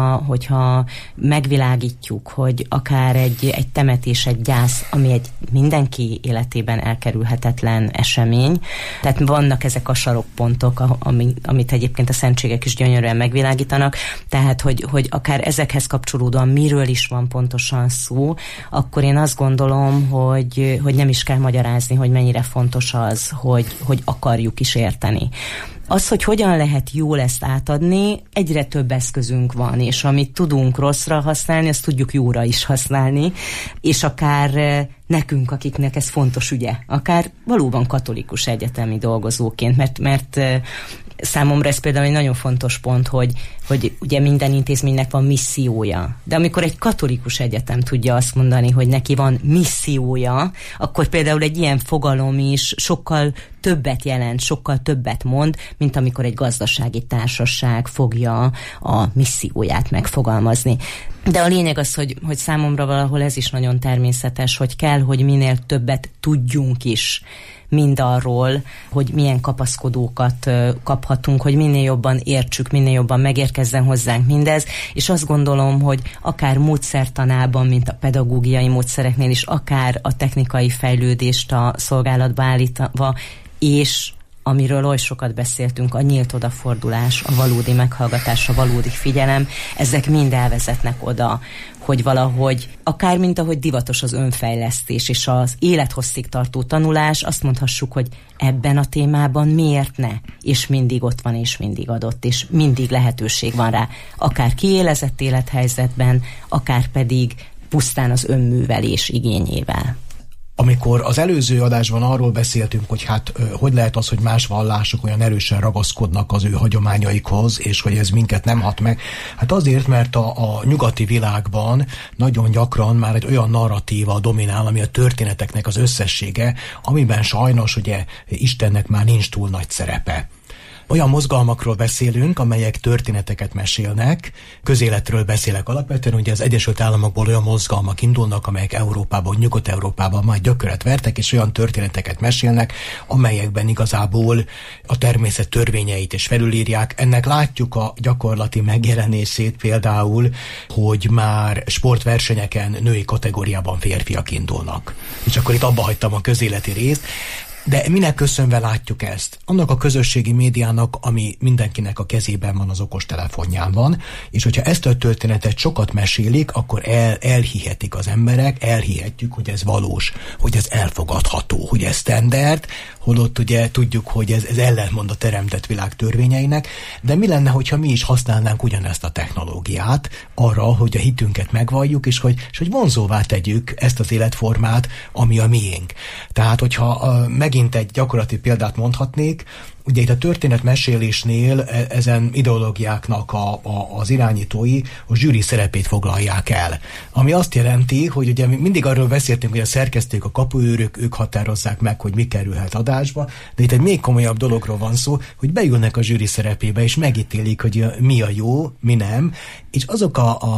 hogyha megvilágítjuk, hogy akár egy temetés, egy gyász, ami egy mindenki életében elkerülhetetlen esemény, tehát vannak ezek a sarokpontok, amit egyébként a szentségek is gyönyörűen megvilágítanak, tehát hogy akár ezekhez kapcsolódóan miről is van pontosan szó, akkor én azt gondolom, hogy nem is kell magyarázni, hogy mennyire fontos az, hogy akarjuk is érteni. Az, hogy hogyan lehet jól ezt átadni, egyre több eszközünk van, és amit tudunk rosszra használni, azt tudjuk jóra is használni, és akár nekünk, akiknek ez fontos ügye, akár valóban katolikus egyetemi dolgozóként, mert számomra ez például egy nagyon fontos pont, hogy ugye minden intézménynek van missziója. De amikor egy katolikus egyetem tudja azt mondani, hogy neki van missziója, akkor például egy ilyen fogalom is sokkal többet jelent, sokkal többet mond, mint amikor egy gazdasági társaság fogja a misszióját megfogalmazni. De a lényeg az, hogy számomra valahol ez is nagyon természetes, hogy kell, hogy minél többet tudjunk is mindarról, hogy milyen kapaszkodókat kaphatunk, hogy minél jobban értsük, minél jobban megérkezzen hozzánk mindez, és azt gondolom, hogy akár módszertanában, mint a pedagógiai módszereknél is, akár a technikai fejlődést a szolgálatba állítva, és amiről oly sokat beszéltünk, a nyílt odafordulás, a valódi meghallgatás, a valódi figyelem, ezek mind elvezetnek oda, hogy valahogy, akár mint ahogy divatos az önfejlesztés és az élethosszig tartó tanulás, azt mondhassuk, hogy ebben a témában miért ne? És mindig ott van, és mindig adott, és mindig lehetőség van rá, akár kiélezett élethelyzetben, akár pedig pusztán az önművelés igényével. Amikor az előző adásban arról beszéltünk, hogy hogy lehet az, hogy más vallások olyan erősen ragaszkodnak az ő hagyományaikhoz, és hogy ez minket nem hat meg. Hát azért, mert a nyugati világban nagyon gyakran már egy olyan narratíva dominál, ami a történeteknek az összessége, amiben sajnos ugye Istennek már nincs túl nagy szerepe. Olyan mozgalmakról beszélünk, amelyek történeteket mesélnek, közéletről beszélek alapvetően, ugye az Egyesült Államokból olyan mozgalmak indulnak, amelyek Európában, Nyugat-Európában majd gyökeret vertek, és olyan történeteket mesélnek, amelyekben igazából a természet törvényeit is felülírják. Ennek látjuk a gyakorlati megjelenését például, hogy már sportversenyeken női kategóriában férfiak indulnak. És akkor itt abba hagytam a közéleti részt. De minek köszönve látjuk ezt? Annak a közösségi médiának, ami mindenkinek a kezében van, az okostelefonján van, és hogyha ezt a történetet sokat mesélik, akkor elhihetik az emberek, elhihetjük, hogy ez valós, hogy ez elfogadható, hogy ez standard, holott ugye tudjuk, hogy ez ellentmond a teremtett világ törvényeinek, de mi lenne, hogyha mi is használnánk ugyanezt a technológiát arra, hogy a hitünket megvalljuk, és hogy vonzóvá tegyük ezt az életformát, ami a miénk. Tehát, hogyha megint egy gyakorlati példát mondhatnék, ugye itt a történetmesélésnél ezen ideológiáknak az irányítói a zsűri szerepét foglalják el. Ami azt jelenti, hogy ugye mindig arról beszéltünk, hogy a szerkesztők, a kapuőrök, ők határozzák meg, hogy mi kerülhet adásba, de itt egy még komolyabb dologról van szó, hogy beülnek a zsűri szerepébe, és megítélik, hogy mi a jó, mi nem, és azok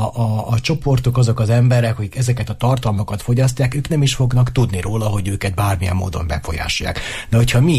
a csoportok, azok az emberek, akik ezeket a tartalmakat fogyasztják, ők nem is fognak tudni róla, hogy őket bármilyen módon befolyásolják. De hogyha mi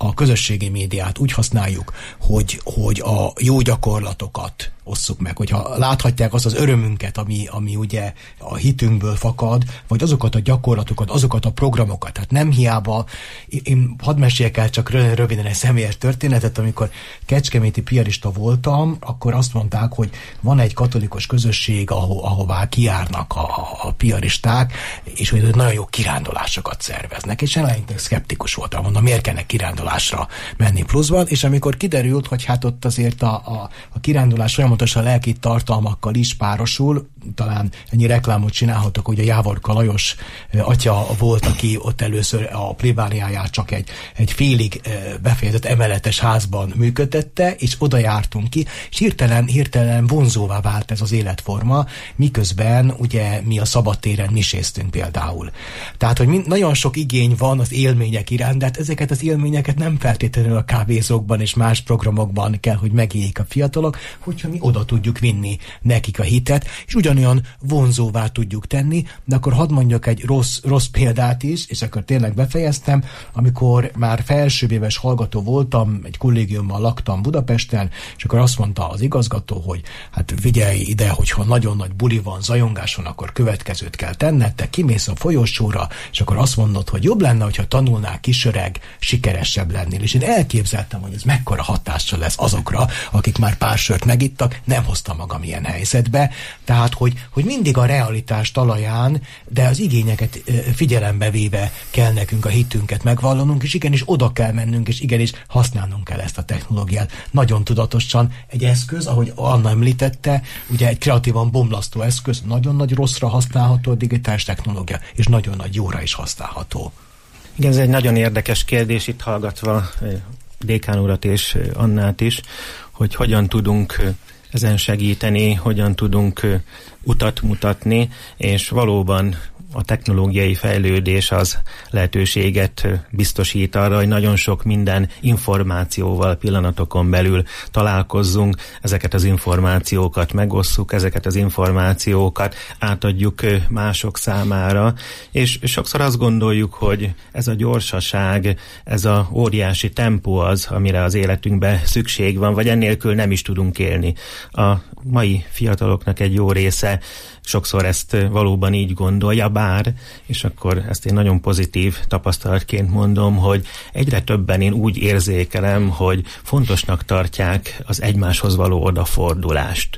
a közösségi médiát úgy használjuk, hogy a jó gyakorlatokat osszuk meg, hogyha láthatják azt az örömünket, ami ugye a hitünkből fakad, vagy azokat a gyakorlatokat, azokat a programokat. Tehát nem hiába, én hadd meséljek el csak röviden egy személyes történetet, amikor kecskeméti piarista voltam, akkor azt mondták, hogy van egy katolikus közösség, ahová kijárnak a piaristák, és hogy nagyon jó kirándulásokat szerveznek, és eleinte szkeptikus voltam, mondom, miért kellene kirándulásra menni pluszban, és amikor kiderült, hogy hát ott azért a kirándulás folyamatosan lelki tartalmakkal is párosul, talán ennyi reklámot csinálhatok, hogy a Jávorka Lajos atya volt, aki ott először a plébániáját csak egy félig befejezett emeletes házban működtette, és oda jártunk ki, és hirtelen vonzóvá vált ez az életforma, miközben ugye mi a szabadtéren miséztünk például. Tehát, hogy nagyon sok igény van az élmények iránt, de hát ezeket az élményeket nem feltétlenül a kávézókban és más programokban kell, hogy megéljék a fiatalok, hogyha mi oda tudjuk vinni nekik a hitet, és ugyanolyan vonzóvá tudjuk tenni, de akkor hadd mondjak egy rossz példát is, és akkor tényleg befejeztem, amikor már felsőéves hallgató voltam, egy kollégiummal laktam Budapesten, és akkor azt mondta az igazgató, hogy hát figyelj ide, hogyha nagyon nagy buli van, zajongás van, akkor következőt kell tenned, te kimész a folyosóra, és akkor azt mondod, hogy jobb lenne, hogyha tanulnál kisöreg, sikeresebb lennél. És én elképzeltem, hogy ez mekkora hatással lesz azokra, akik már pár sört megittak, nem hoztam magam ilyen helyzetbe. Tehát, hogy mindig a realitás talaján, de az igényeket figyelembe véve kell nekünk a hitünket megvallanunk, és igenis oda kell mennünk, és igenis használnunk kell ezt a technológiát. Nagyon tudatosan egy eszköz, ahogy Anna említette, ugye egy kreatívan bomlasztó eszköz, nagyon nagy rosszra használható a digitális technológia, és nagyon nagy jóra is használható. Igen, ez egy nagyon érdekes kérdés, itt hallgatva Dékán urat és Annát is, hogy hogyan tudunk ezen segíteni, hogyan tudunk utat mutatni, és valóban a technológiai fejlődés az lehetőséget biztosít arra, hogy nagyon sok minden információval pillanatokon belül találkozzunk, ezeket az információkat megosszuk, ezeket az információkat átadjuk mások számára, és sokszor azt gondoljuk, hogy ez a gyorsaság, ez a óriási tempó az, amire az életünkben szükség van, vagy ennélkül nem is tudunk élni. A mai fiataloknak egy jó része sokszor ezt valóban így gondolja, bár, és akkor ezt én nagyon pozitív tapasztalatként mondom, hogy egyre többen én úgy érzékelem, hogy fontosnak tartják az egymáshoz való odafordulást,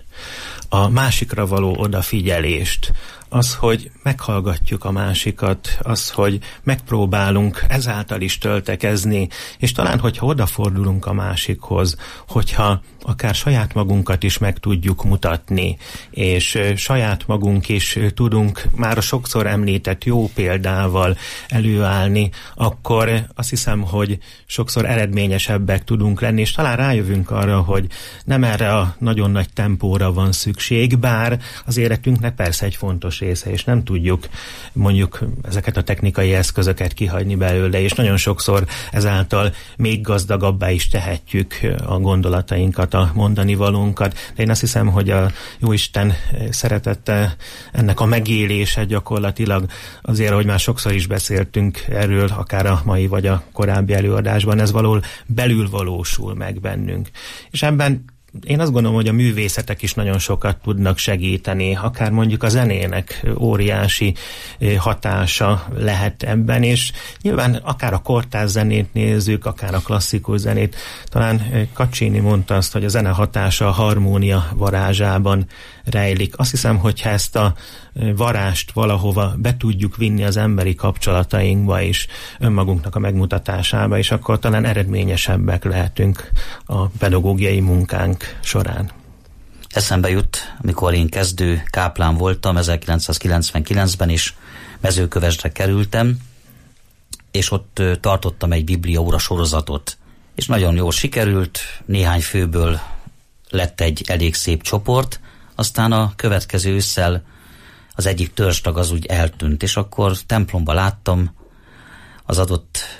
a másikra való odafigyelést, az, hogy meghallgatjuk a másikat, az, hogy megpróbálunk ezáltal is töltekezni, és talán, hogyha odafordulunk a másikhoz, hogyha akár saját magunkat is meg tudjuk mutatni, és saját magunk is tudunk már a sokszor említett jó példával előállni, akkor azt hiszem, hogy sokszor eredményesebbek tudunk lenni, és talán rájövünk arra, hogy nem erre a nagyon nagy tempóra van szükség, bár az életünknek persze egy fontos része, és nem tudjuk mondjuk ezeket a technikai eszközöket kihagyni belőle, és nagyon sokszor ezáltal még gazdagabbá is tehetjük a gondolatainkat, a mondani valónkat, de én azt hiszem, hogy a Jóisten szeretete, ennek a megélése gyakorlatilag azért, ahogy már sokszor is beszéltünk erről, akár a mai vagy a korábbi előadásban, ez belül valósul meg bennünk. És ebben én azt gondolom, hogy a művészetek is nagyon sokat tudnak segíteni, akár mondjuk a zenének óriási hatása lehet ebben, és nyilván akár a kortárs zenét nézzük, akár a klasszikus zenét. Talán Caccini mondta azt, hogy a zene hatása a harmónia varázsában rejlik. Azt hiszem, hogyha ezt a varást valahova be tudjuk vinni az emberi kapcsolatainkba is, önmagunknak a megmutatásába, és akkor talán eredményesebbek lehetünk a pedagógiai munkánk során. Eszembe jut, amikor én kezdő káplán voltam, 1999-ben is Mezőkövesdre kerültem, és ott tartottam egy bibliaóra sorozatot, és nagyon jól sikerült, néhány főből lett egy elég szép csoport, aztán a következő ősszel az egyik törzstag az úgy eltűnt, és akkor templomba láttam az adott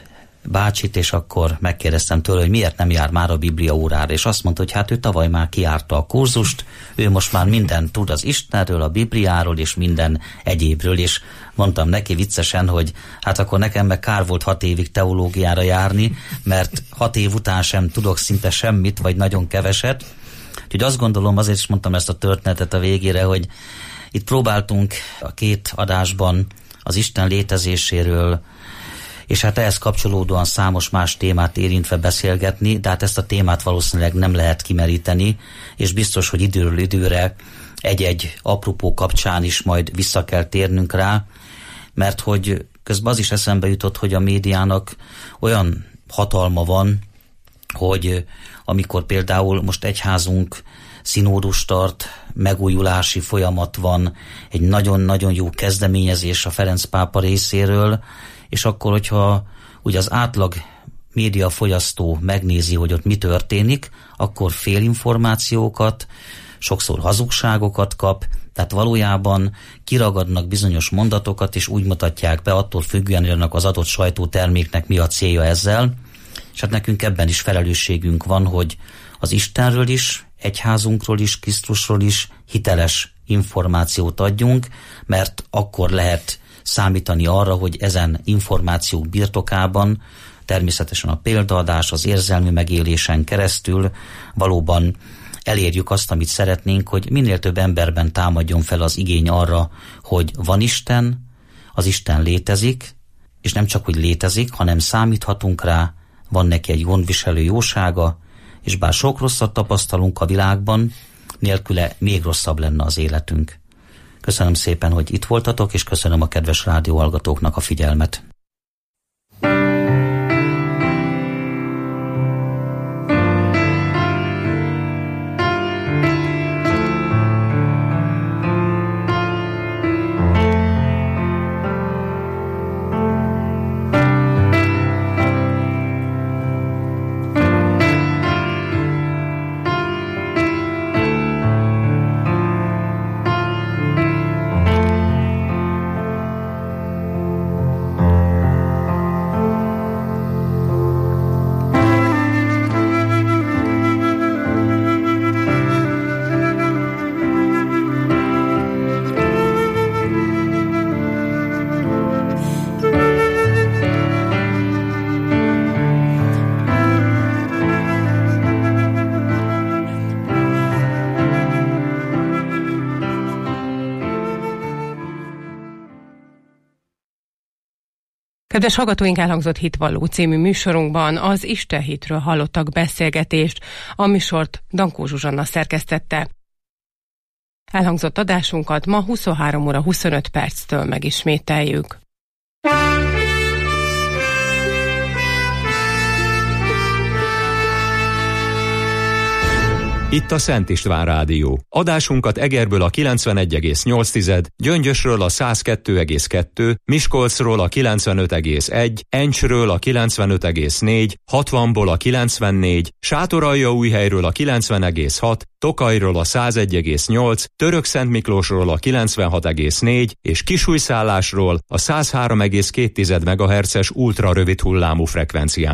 bácsit, és akkor megkérdeztem tőle, hogy miért nem jár már a Biblia órára, és azt mondta, hogy hát ő tavaly már kijárta a kurzust, ő most már mindent tud az Istenről, a Bibliáról, és minden egyébről, és mondtam neki viccesen, hogy hát akkor nekem meg kár volt 6 évig teológiára járni, mert 6 év után sem tudok szinte semmit, vagy nagyon keveset. Úgyhogy azt gondolom, azért is mondtam ezt a történetet a végére, hogy itt próbáltunk a 2 adásban az Isten létezéséről, és hát ehhez kapcsolódóan számos más témát érintve beszélgetni, de hát ezt a témát valószínűleg nem lehet kimeríteni, és biztos, hogy időről időre egy-egy apropó kapcsán is majd vissza kell térnünk rá, mert hogy közben az is eszembe jutott, hogy a médiának olyan hatalma van, hogy amikor például most egyházunk szinódus tart, megújulási folyamat van, egy nagyon-nagyon jó kezdeményezés a Ferenc pápa részéről, és akkor, hogyha ugye az átlag médiafogyasztó megnézi, hogy ott mi történik, akkor félinformációkat, sokszor hazugságokat kap, tehát valójában kiragadnak bizonyos mondatokat, és úgy mutatják be attól függően, hogy annak az adott sajtóterméknek mi a célja ezzel. És hát nekünk ebben is felelősségünk van, hogy az Istenről is, egyházunkról is, Krisztusról is hiteles információt adjunk, mert akkor lehet számítani arra, hogy ezen információk birtokában természetesen a példaadás, az érzelmi megélésen keresztül valóban elérjük azt, amit szeretnénk, hogy minél több emberben támadjon fel az igény arra, hogy van Isten, az Isten létezik, és nem csak, hogy létezik, hanem számíthatunk rá, van neki egy gondviselő jósága, és bár sok rosszat tapasztalunk a világban, nélküle még rosszabb lenne az életünk. Köszönöm szépen, hogy itt voltatok, és köszönöm a kedves rádióhallgatóknak a figyelmet. Kedves hallgatóink, elhangzott Hitvalló című műsorunkban az Istenhitről hallottak beszélgetést. A műsort Dankó Zsuzsanna szerkesztette. Elhangzott adásunkat ma 23 óra 25 perctől megismételjük. Itt a Szent István Rádió. Adásunkat Egerből a 91,8, Gyöngyösről a 102,2, Miskolcról a 95,1, Encsről a 95,4, 60-ból a 94, Sátoraljaújhelyről a 90,6, Tokajról a 101,8, Törökszentmiklósról a 96,4 és Kisújszállásról a 103,2 MHz-es ultrarövid hullámú frekvencián